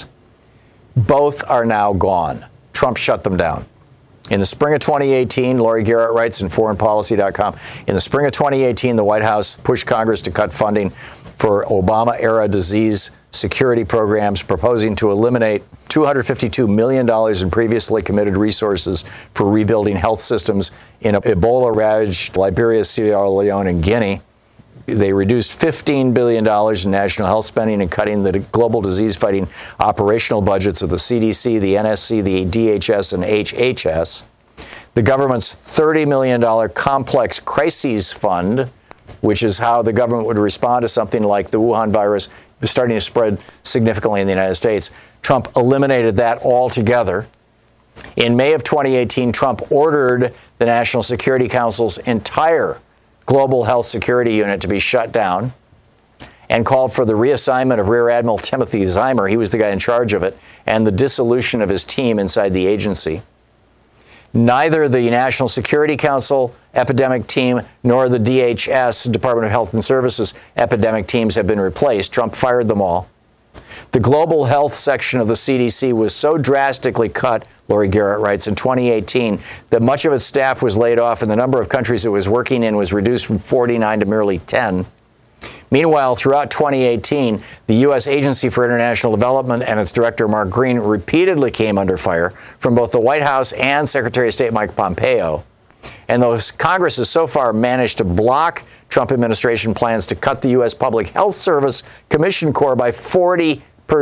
Both are now gone. Trump shut them down. In the spring of 2018, Laurie Garrett writes in foreignpolicy.com, in the spring of 2018, the White House pushed Congress to cut funding for Obama-era disease security programs, proposing to eliminate $252 million in previously committed resources for rebuilding health systems in Ebola-ravaged Liberia, Sierra Leone, and Guinea. They reduced $15 billion in national health spending and cutting the global disease-fighting operational budgets of the CDC, the NSC, the DHS, and HHS. The government's $30 million complex crises fund, which is how the government would respond to something like the Wuhan virus starting to spread significantly in the United States. Trump eliminated that altogether. In May of 2018, Trump ordered the National Security Council's entire Global Health Security Unit to be shut down and called for the reassignment of Rear Admiral Timothy Zimmer, he was the guy in charge of it, and the dissolution of his team inside the agency. Neither the National Security Council epidemic team nor the DHS, Department of Health and Services, epidemic teams have been replaced. Trump fired them all. The global health section of the CDC was so drastically cut, Laurie Garrett writes, in 2018 that much of its staff was laid off and the number of countries it was working in was reduced from 49 to merely 10. Meanwhile, throughout 2018, the U.S. Agency for International Development and its director, Mark Green, repeatedly came under fire from both the White House and Secretary of State Mike Pompeo. And though Congress has so far managed to block Trump administration plans to cut the U.S. Public Health Service Commission Corps by 40%,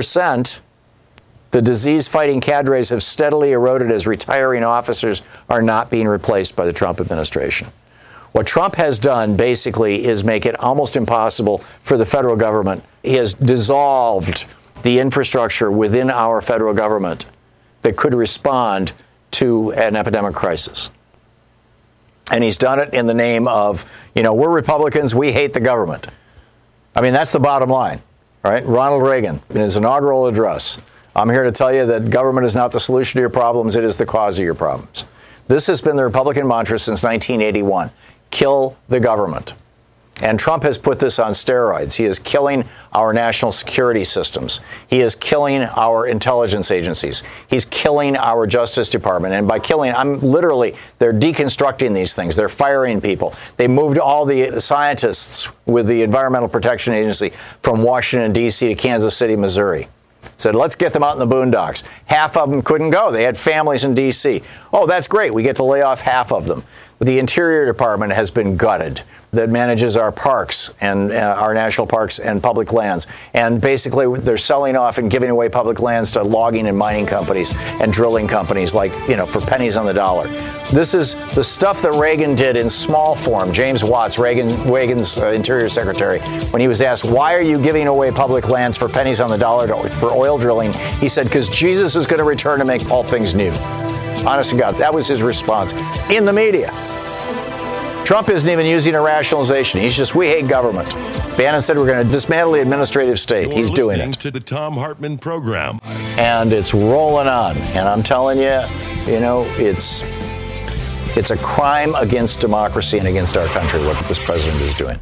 the disease-fighting cadres have steadily eroded as retiring officers are not being replaced by the Trump administration. What Trump has done, basically, is make it almost impossible for the federal government. He has dissolved the infrastructure within our federal government that could respond to an epidemic crisis. And he's done it in the name of, we're Republicans, we hate the government. I mean, that's the bottom line, right? Ronald Reagan, in his inaugural address, I'm here to tell you that government is not the solution to your problems, it is the cause of your problems. This has been the Republican mantra since 1981. Kill the government. And Trump has put this on steroids. He is killing our national security systems. He is killing our intelligence agencies. He's killing our Justice Department. And by killing, they're deconstructing these things. They're firing people. They moved all the scientists with the Environmental Protection Agency from Washington, D.C. to Kansas City, Missouri. Said, let's get them out in the boondocks. Half of them couldn't go. They had families in D.C. Oh, that's great. We get to lay off half of them. The Interior Department has been gutted. That manages our parks and our national parks and public lands. And basically, they're selling off and giving away public lands to logging and mining companies and drilling companies for pennies on the dollar. This is the stuff that Reagan did in small form. James Watts, Reagan's Interior Secretary, when he was asked, why are you giving away public lands for pennies on the dollar for oil drilling? He said, because Jesus is going to return to make all things new. Honest to God, that was his response in the media. Trump isn't even using a rationalization. He's just, we hate government. Bannon said we're going to dismantle the administrative state. He's doing it. To the Thom Hartmann program. And it's rolling on. And I'm telling you, it's a crime against democracy and against our country, what this president is doing.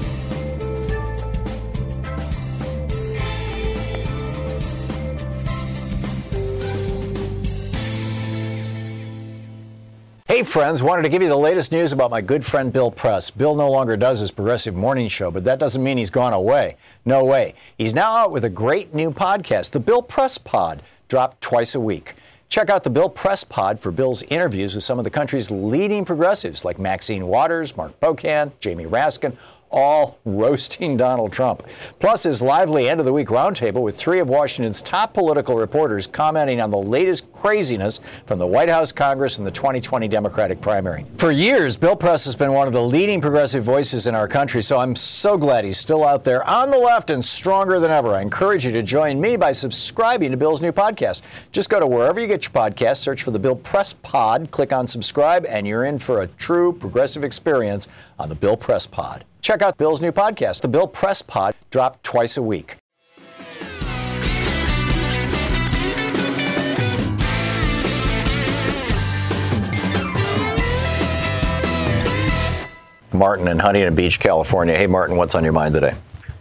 Hey friends, wanted to give you the latest news about my good friend Bill Press. Bill no longer does his Progressive Morning Show, but that doesn't mean he's gone away. No way. He's now out with a great new podcast, the Bill Press Pod, dropped twice a week. Check out the Bill Press Pod for Bill's interviews with some of the country's leading progressives like Maxine Waters, Mark Pocan, Jamie Raskin, all roasting Donald Trump. Plus his lively end of the week roundtable with three of Washington's top political reporters commenting on the latest craziness from the White House, Congress, and the 2020 Democratic primary. For years, Bill Press has been one of the leading progressive voices in our country, so I'm so glad he's still out there on the left and stronger than ever. I encourage you to join me by subscribing to Bill's new podcast. Just go to wherever you get your podcasts, search for the Bill Press Pod, click on subscribe, and you're in for a true progressive experience on the Bill Press Pod. Check out Bill's new podcast, the Bill Press Pod, dropped twice a week. Martin in Huntington Beach, California. Hey, Martin, what's on your mind today?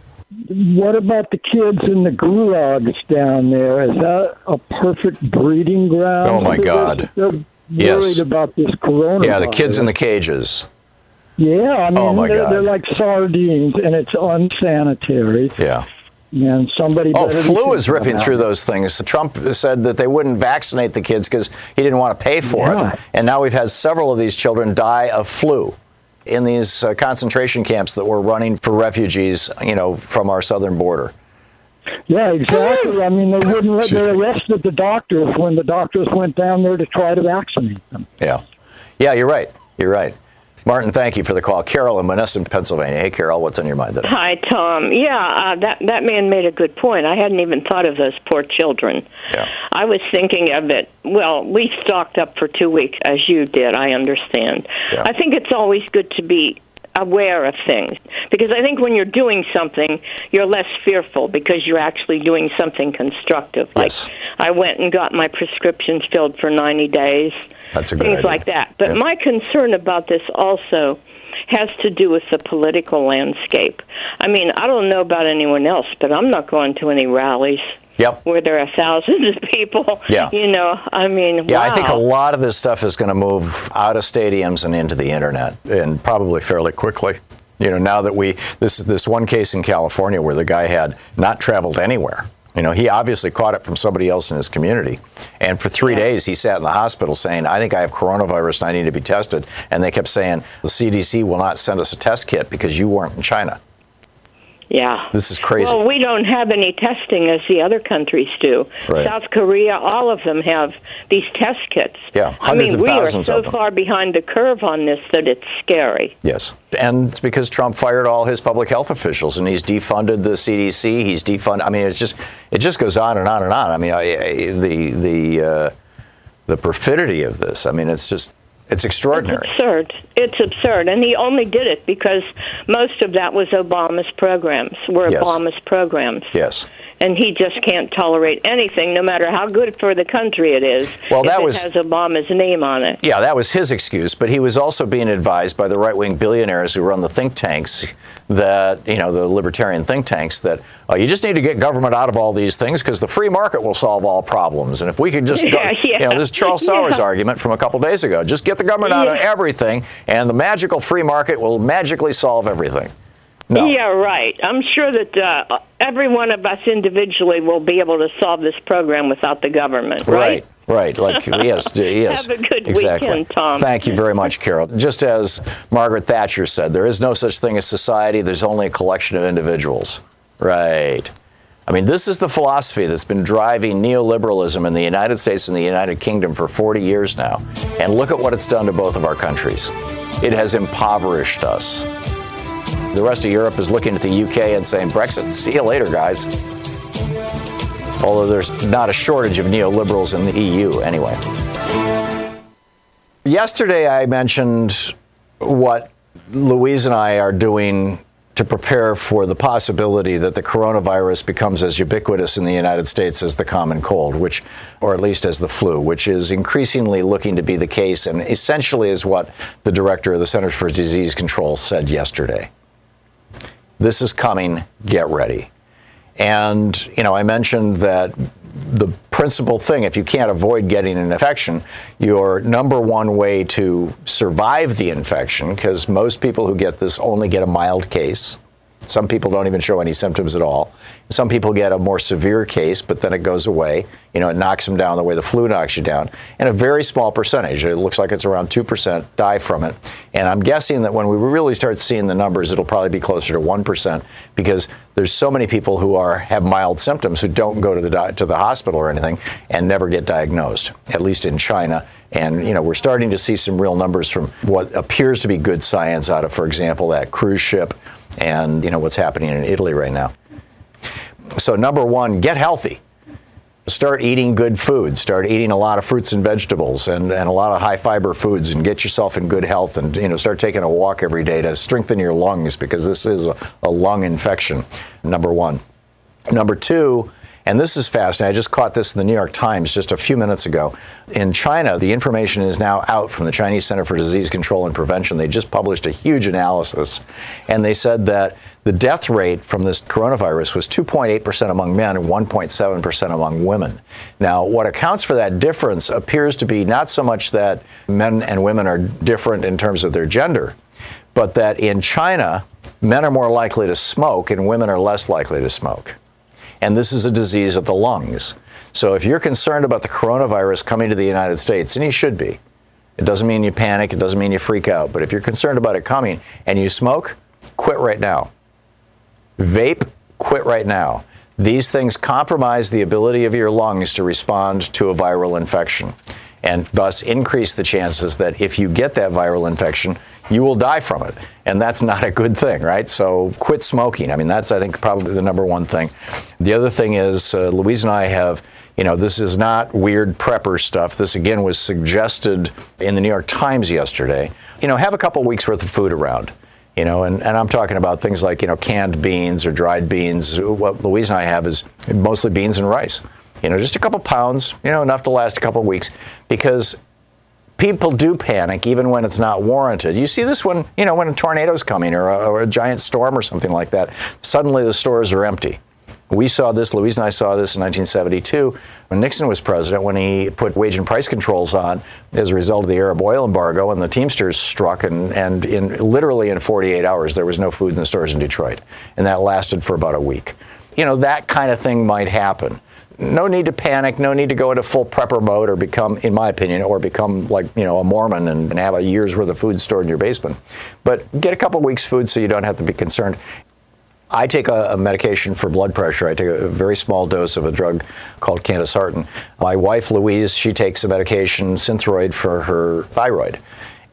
What about the kids in the gulags down there? Is that a perfect breeding ground? Oh, my God. They're worried about this coronavirus. Yeah, the kids in the cages. Yeah, I mean, they're like sardines, and it's unsanitary. Yeah. And somebody. Flu is ripping through those things. Trump said that they wouldn't vaccinate the kids because he didn't want to pay for it. And now we've had several of these children die of flu in these concentration camps that we're running for refugees, from our southern border. Yeah, exactly. I mean, they arrested the doctors when the doctors went down there to try to vaccinate them. Yeah. Yeah, you're right. You're right. Martin, thank you for the call. Carol in Monessen, Pennsylvania. Hey, Carol, what's on your mind today? Hi, Tom. Yeah, that man made a good point. I hadn't even thought of those poor children. Yeah. I was thinking of it. Well, we stocked up for 2 weeks, as you did, I understand. Yeah. I think it's always good to be aware of things, because I think when you're doing something, you're less fearful because you're actually doing something constructive. Yes. Like I went and got my prescriptions filled for 90 days. That's a good things idea. like that. But my concern about this also has to do with the political landscape. I mean, I don't know about anyone else, but I'm not going to any rallies. Yep. Where there are thousands of people. Yeah. I mean, yeah, wow. I think a lot of this stuff is going to move out of stadiums and into the internet, and probably fairly quickly. Now that this one case in California where the guy had not traveled anywhere. He obviously caught it from somebody else in his community. And for 3 days, he sat in the hospital saying, I think I have coronavirus and I need to be tested. And they kept saying, the CDC will not send us a test kit because you weren't in China. Yeah. This is crazy. Well, we don't have any testing as the other countries do. Right. South Korea, all of them have these test kits. Yeah, hundreds of thousands we are of them. so far behind the curve on this that it's scary. Yes. And it's because Trump fired all his public health officials, and he's defunded the CDC. He's defunded. I mean, it just goes on and on and on. I mean, the perfidy of this. I mean, it's just It's extraordinary. It's absurd. It's absurd. And he only did it because most of that was Obama's programs, Obama's programs. Yes. And he just can't tolerate anything, no matter how good for the country it is, has Obama's name on it. Yeah, that was his excuse. But he was also being advised by the right-wing billionaires who run the think tanks, that, the libertarian think tanks, that you just need to get government out of all these things because the free market will solve all problems. And if we could just this Charles Sowers argument from a couple days ago, just get the government out of everything, and the magical free market will magically solve everything. No. Yeah, right. I'm sure that every one of us individually will be able to solve this program without the government, right? Right. Like, yes. Have a good weekend, Tom. Thank you very much, Carol. Just as Margaret Thatcher said, there is no such thing as society. There's only a collection of individuals. Right. I mean, this is the philosophy that's been driving neoliberalism in the United States and the United Kingdom for 40 years now. And look at what it's done to both of our countries. It has impoverished us. The rest of Europe is looking at the UK and saying, Brexit, see you later, guys. Although there's not a shortage of neoliberals in the EU anyway. Yesterday I mentioned what Louise and I are doing to prepare for the possibility that the coronavirus becomes as ubiquitous in the United States as the common cold, or at least as the flu, which is increasingly looking to be the case, and essentially is what the director of the Centers for Disease Control said yesterday. This is coming, get ready. And, I mentioned that the principal thing, if you can't avoid getting an infection, your number one way to survive the infection, because most people who get this only get a mild case. Some people don't even show any symptoms at all. Some people get a more severe case, but then it goes away. It knocks them down the way the flu knocks you down. And a very small percentage, it looks like it's around 2%, die from it. And I'm guessing that when we really start seeing the numbers, it'll probably be closer to 1%, because there's so many people who have mild symptoms who don't go to the hospital or anything and never get diagnosed, at least in China. And, we're starting to see some real numbers from what appears to be good science out of, for example, that cruise ship and, what's happening in Italy right now. So number one, get healthy. Start eating good food. Start eating a lot of fruits and vegetables and a lot of high fiber foods, and get yourself in good health, and, start taking a walk every day to strengthen your lungs, because this is a lung infection, number one. Number two, and this is fascinating, I just caught this in the New York Times just a few minutes ago. In China, the information is now out from the Chinese Center for Disease Control and Prevention. They just published a huge analysis, and they said that the death rate from this coronavirus was 2.8% among men and 1.7% among women. Now, what accounts for that difference appears to be not so much that men and women are different in terms of their gender, but that in China, men are more likely to smoke and women are less likely to smoke. And this is a disease of the lungs. So if you're concerned about the coronavirus coming to the United States, and you should be, it doesn't mean you panic, it doesn't mean you freak out, but if you're concerned about it coming and you smoke, quit right now. Vape, quit right now. These things compromise the ability of your lungs to respond to a viral infection, and thus increase the chances that if you get that viral infection, you will die from it. And that's not a good thing, right? So quit smoking. I mean, that's, I think, probably the number one thing. The other thing is, Louise and I have, this is not weird prepper stuff. This, again, was suggested in the New York Times yesterday. Have a couple weeks worth of food around. And I'm talking about things like, canned beans or dried beans. What Louise and I have is mostly beans and rice. Just a couple pounds, enough to last a couple weeks, because people do panic even when it's not warranted. You see this when a tornado's coming or a giant storm or something like that. Suddenly the stores are empty. We saw this, Louise and I saw this in 1972 when Nixon was president, when he put wage and price controls on as a result of the Arab oil embargo, and the Teamsters struck, and literally in 48 hours there was no food in the stores in Detroit. And that lasted for about a week. That kind of thing might happen. No need to panic, no need to go into full prepper mode or become, in my opinion, like, a Mormon and have a year's worth of food stored in your basement. But get a couple weeks' food so you don't have to be concerned. I take a medication for blood pressure. I take a very small dose of a drug called candesartan. My wife, Louise, she takes a medication, Synthroid, for her thyroid.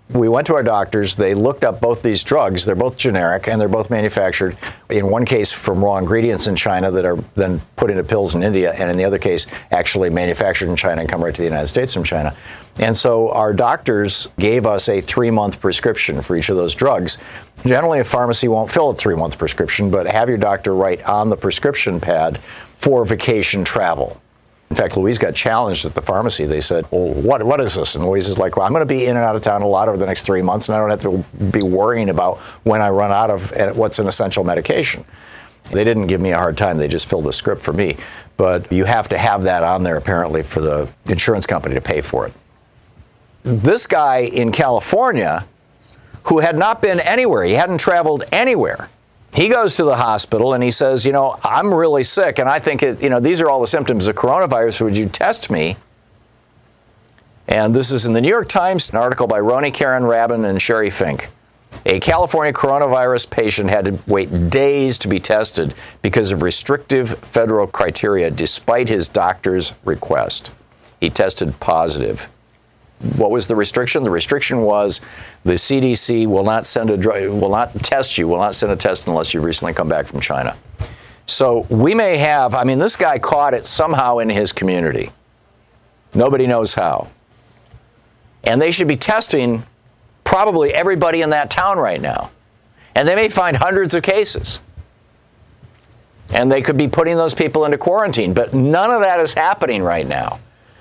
We went to our doctors. They looked up both these drugs. They're both generic, and they're both manufactured, in one case, from raw ingredients in China that are then put into pills in India, and in the other case, actually manufactured in China and come right to the United States from China. And so our doctors gave us a 3-month prescription for each of those drugs. Generally, a pharmacy won't fill a 3-month prescription, but have your doctor write on the prescription pad for vacation travel. In fact, Louise got challenged at the pharmacy. They said, well, what is this? And Louise is like, well, I'm going to be in and out of town a lot over the next 3 months, and I don't have to be worrying about when I run out of what's an essential medication. They didn't give me a hard time. They just filled the script for me. But you have to have that on there, apparently, for the insurance company to pay for it. This guy in California, who had not been anywhere, he hadn't traveled anywhere, he goes to the hospital and he says, I'm really sick and I think these are all the symptoms of coronavirus. Would you test me? And this is in the New York Times, an article by Roni Karen Rabin and Sherry Fink. A California coronavirus patient had to wait days to be tested because of restrictive federal criteria despite his doctor's request. He tested positive. What was the restriction? The restriction was the CDC will not send will not test you, will not send a test unless you've recently come back from China. So we may have, this guy caught it somehow in his community. Nobody knows how. And they should be testing probably everybody in that town right now. And they may find hundreds of cases. And they could be putting those people into quarantine. But none of that is happening right now.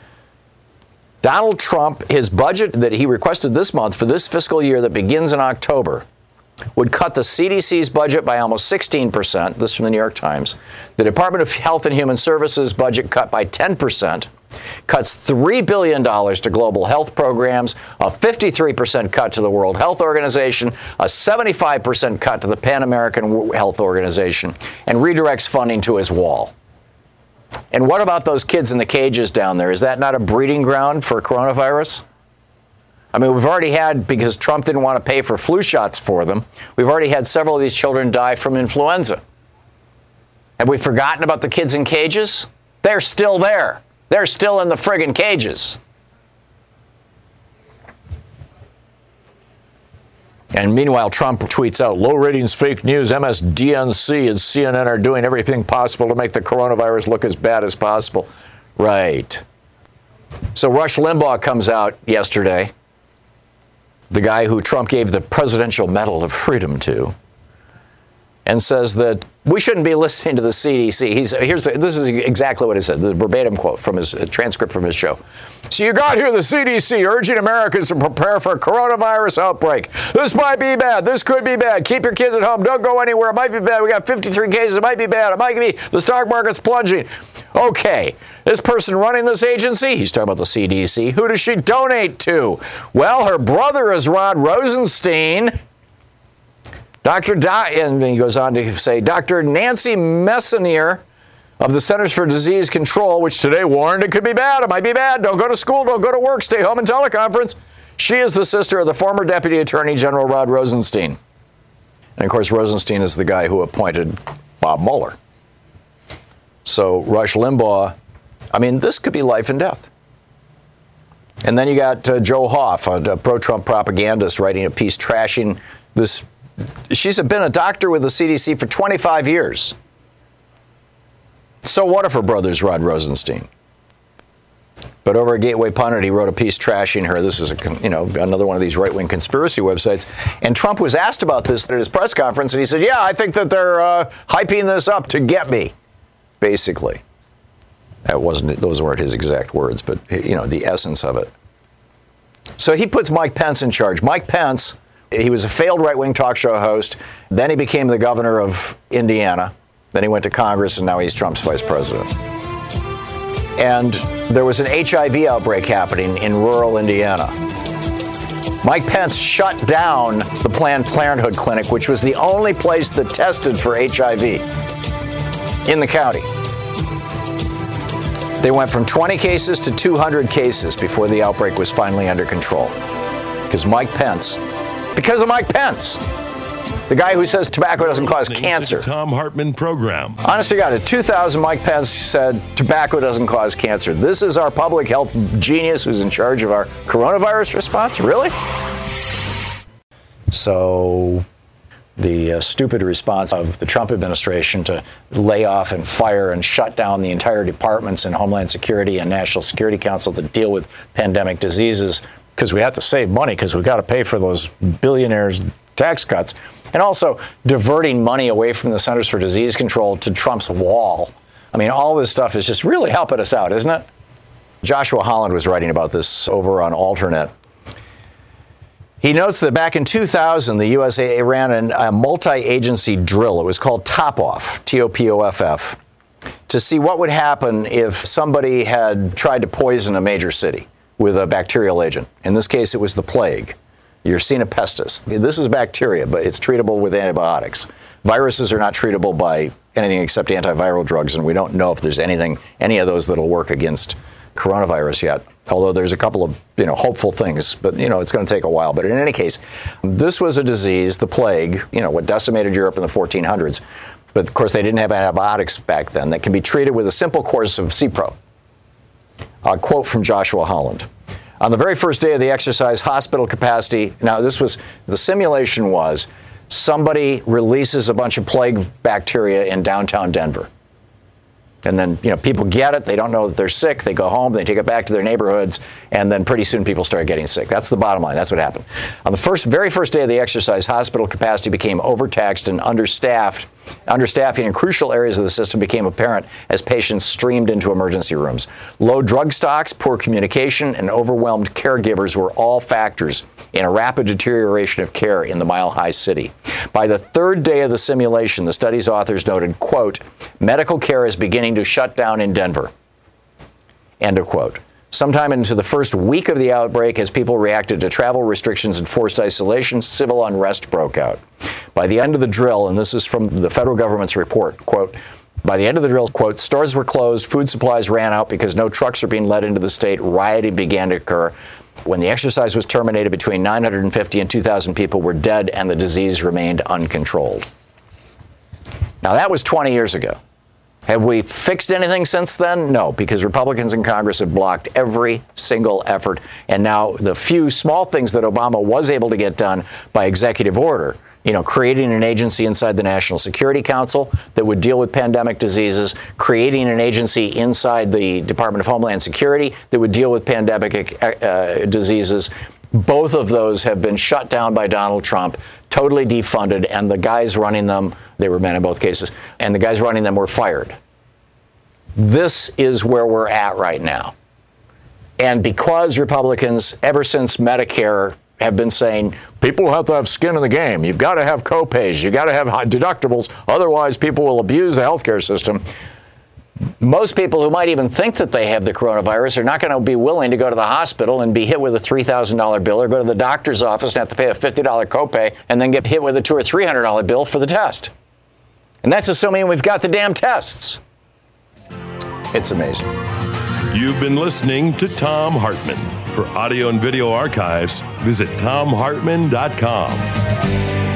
Donald Trump, his budget that he requested this month for this fiscal year that begins in October, would cut the CDC's budget by almost 16%. This is from the New York Times. The Department of Health and Human Services budget cut by 10%, cuts $3 billion to global health programs, a 53% cut to the World Health Organization, a 75% cut to the Pan American Health Organization, and redirects funding to his wall. And what about those kids in the cages down there? Is that not a breeding ground for coronavirus? We've already had, because Trump didn't want to pay for flu shots for them, we've already had several of these children die from influenza. Have we forgotten about the kids in cages? They're still there. They're still in the friggin' cages. And meanwhile, Trump tweets out, low ratings, fake news, MSDNC and CNN are doing everything possible to make the coronavirus look as bad as possible. Right. So Rush Limbaugh comes out yesterday, the guy who Trump gave the Presidential Medal of Freedom to, and says that we shouldn't be listening to the CDC. This is exactly what he said, the verbatim quote from his transcript from his show. So you got here the CDC urging Americans to prepare for a coronavirus outbreak. This might be bad. This could be bad. Keep your kids at home. Don't go anywhere. It might be bad. We got 53 cases. It might be bad. It might be the stock market's plunging. Okay, this person running this agency, he's talking about the CDC. Who does she donate to? Well, her brother is Rod Rosenstein. And then he goes on to say, Dr. Nancy Messonnier of the Centers for Disease Control, which today warned it could be bad. It might be bad. Don't go to school. Don't go to work. Stay home and teleconference. She is the sister of the former Deputy Attorney General Rod Rosenstein. And, of course, Rosenstein is the guy who appointed Bob Mueller. So Rush Limbaugh, this could be life and death. And then you got Joe Hoff, a pro-Trump propagandist, writing a piece trashing this. She's been a doctor with the CDC for 25 years. So what if her brother's Rod Rosenstein? But over at Gateway Pundit, he wrote a piece trashing her. This is another one of these right-wing conspiracy websites. And Trump was asked about this at his press conference, and he said, yeah, I think that they're hyping this up to get me, basically. Those weren't his exact words, but, the essence of it. So he puts Mike Pence in charge. Mike Pence, he was a failed right-wing talk show host. Then he became the governor of Indiana. Then he went to Congress, and now he's Trump's vice president. And there was an HIV outbreak happening in rural Indiana. Mike Pence shut down the Planned Parenthood clinic, which was the only place that tested for HIV in the county. They went from 20 cases to 200 cases before the outbreak was finally under control. Because of Mike Pence, the guy who says tobacco doesn't cause cancer. To the Thom Hartmann program. Honest to God, in 2000, Mike Pence said tobacco doesn't cause cancer. This is our public health genius who's in charge of our coronavirus response? Really? So the stupid response of the Trump administration to lay off and fire and shut down the entire departments in Homeland Security and National Security Council that deal with pandemic diseases, because we have to save money because we got to pay for those billionaires' tax cuts, and also diverting money away from the Centers for Disease Control to Trump's wall. I mean, all this stuff is just really helping us out, isn't it? Joshua Holland was writing about this over on Alternet. He notes that back in 2000, the USAA ran a multi-agency drill. It was called Top-Off, T-O-P-O-F-F, to see what would happen if somebody had tried to poison a major city with a bacterial agent. In this case, it was the plague, Yersinia pestis. This is bacteria, but it's treatable with antibiotics. Viruses are not treatable by anything except antiviral drugs, and we don't know if there's any of those that'll work against coronavirus yet, although there's a couple of hopeful things, but it's going to take a while. But in any case, this was a disease, the plague, what decimated Europe in the 1400s. But of course, they didn't have antibiotics back then that can be treated with a simple course of Cipro. A quote from Joshua Holland. On the very first day of the exercise, hospital capacity. Now, the simulation was somebody releases a bunch of plague bacteria in downtown Denver. And then, people get it. They don't know that they're sick. They go home. They take it back to their neighborhoods. And then pretty soon people start getting sick. That's the bottom line. That's what happened. On the very first day of the exercise, hospital capacity became overtaxed and understaffed. Understaffing in crucial areas of the system became apparent as patients streamed into emergency rooms. Low drug stocks, poor communication, and overwhelmed caregivers were all factors in a rapid deterioration of care in the Mile High City. By the third day of the simulation, the study's authors noted, quote, medical care is beginning to shut down in Denver, end of quote. Sometime into the first week of the outbreak, as people reacted to travel restrictions and forced isolation, civil unrest broke out. By the end of the drill, and this is from the federal government's report, quote, by the end of the drill, quote, stores were closed, food supplies ran out because no trucks were being let into the state, rioting began to occur. When the exercise was terminated, between 950 and 2,000 people were dead, and the disease remained uncontrolled. Now, that was 20 years ago. Have we fixed anything since then? No, because Republicans in Congress have blocked every single effort. And now the few small things that Obama was able to get done by executive order, creating an agency inside the National Security Council that would deal with pandemic diseases, creating an agency inside the Department of Homeland Security that would deal with pandemic diseases. Both of those have been shut down by Donald Trump, totally defunded, and the guys running them, they were men in both cases, and the guys running them were fired. This is where we're at right now. And because Republicans, ever since Medicare, have been saying people have to have skin in the game, you've got to have copays, you've got to have deductibles, otherwise people will abuse the healthcare system. Most people who might even think that they have the coronavirus are not going to be willing to go to the hospital and be hit with a $3,000 bill, or go to the doctor's office and have to pay a $50 copay and then get hit with a $200 or $300 bill for the test. And that's assuming we've got the damn tests. It's amazing. You've been listening to Thom Hartmann. For audio and video archives, visit ThomHartmann.com.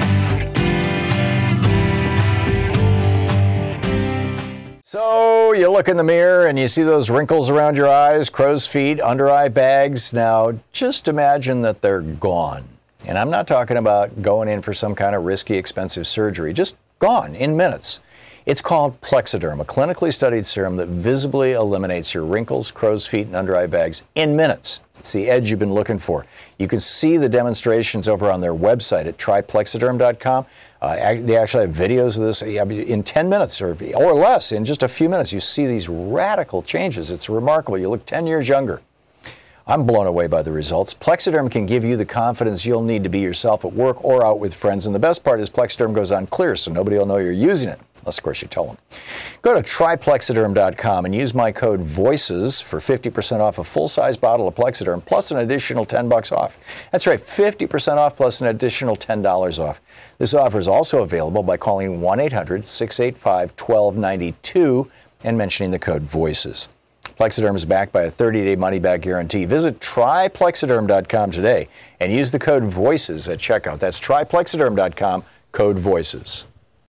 So you look in the mirror and you see those wrinkles around your eyes, crow's feet, under eye bags. Now, just imagine that they're gone. And I'm not talking about going in for some kind of risky, expensive surgery. Just gone in minutes. It's called Plexaderm, a clinically studied serum that visibly eliminates your wrinkles, crow's feet, and under eye bags in minutes. It's the edge you've been looking for. You can see the demonstrations over on their website at tryplexaderm.com. They actually have videos of this in 10 minutes or less. In just a few minutes, you see these radical changes. It's remarkable. You look 10 years younger. I'm blown away by the results. Plexaderm can give you the confidence you'll need to be yourself at work or out with friends. And the best part is Plexaderm goes on clear, so nobody will know you're using it. Unless, of course, you tell them. Go to tryplexaderm.com and use my code VOICES for 50% off a full-size bottle of Plexaderm plus an additional $10 off. That's right, 50% off plus an additional $10 off. This offer is also available by calling 1-800-685-1292 and mentioning the code VOICES. Plexaderm is backed by a 30-day money-back guarantee. Visit tryplexaderm.com today and use the code VOICES at checkout. That's tryplexaderm.com, code VOICES.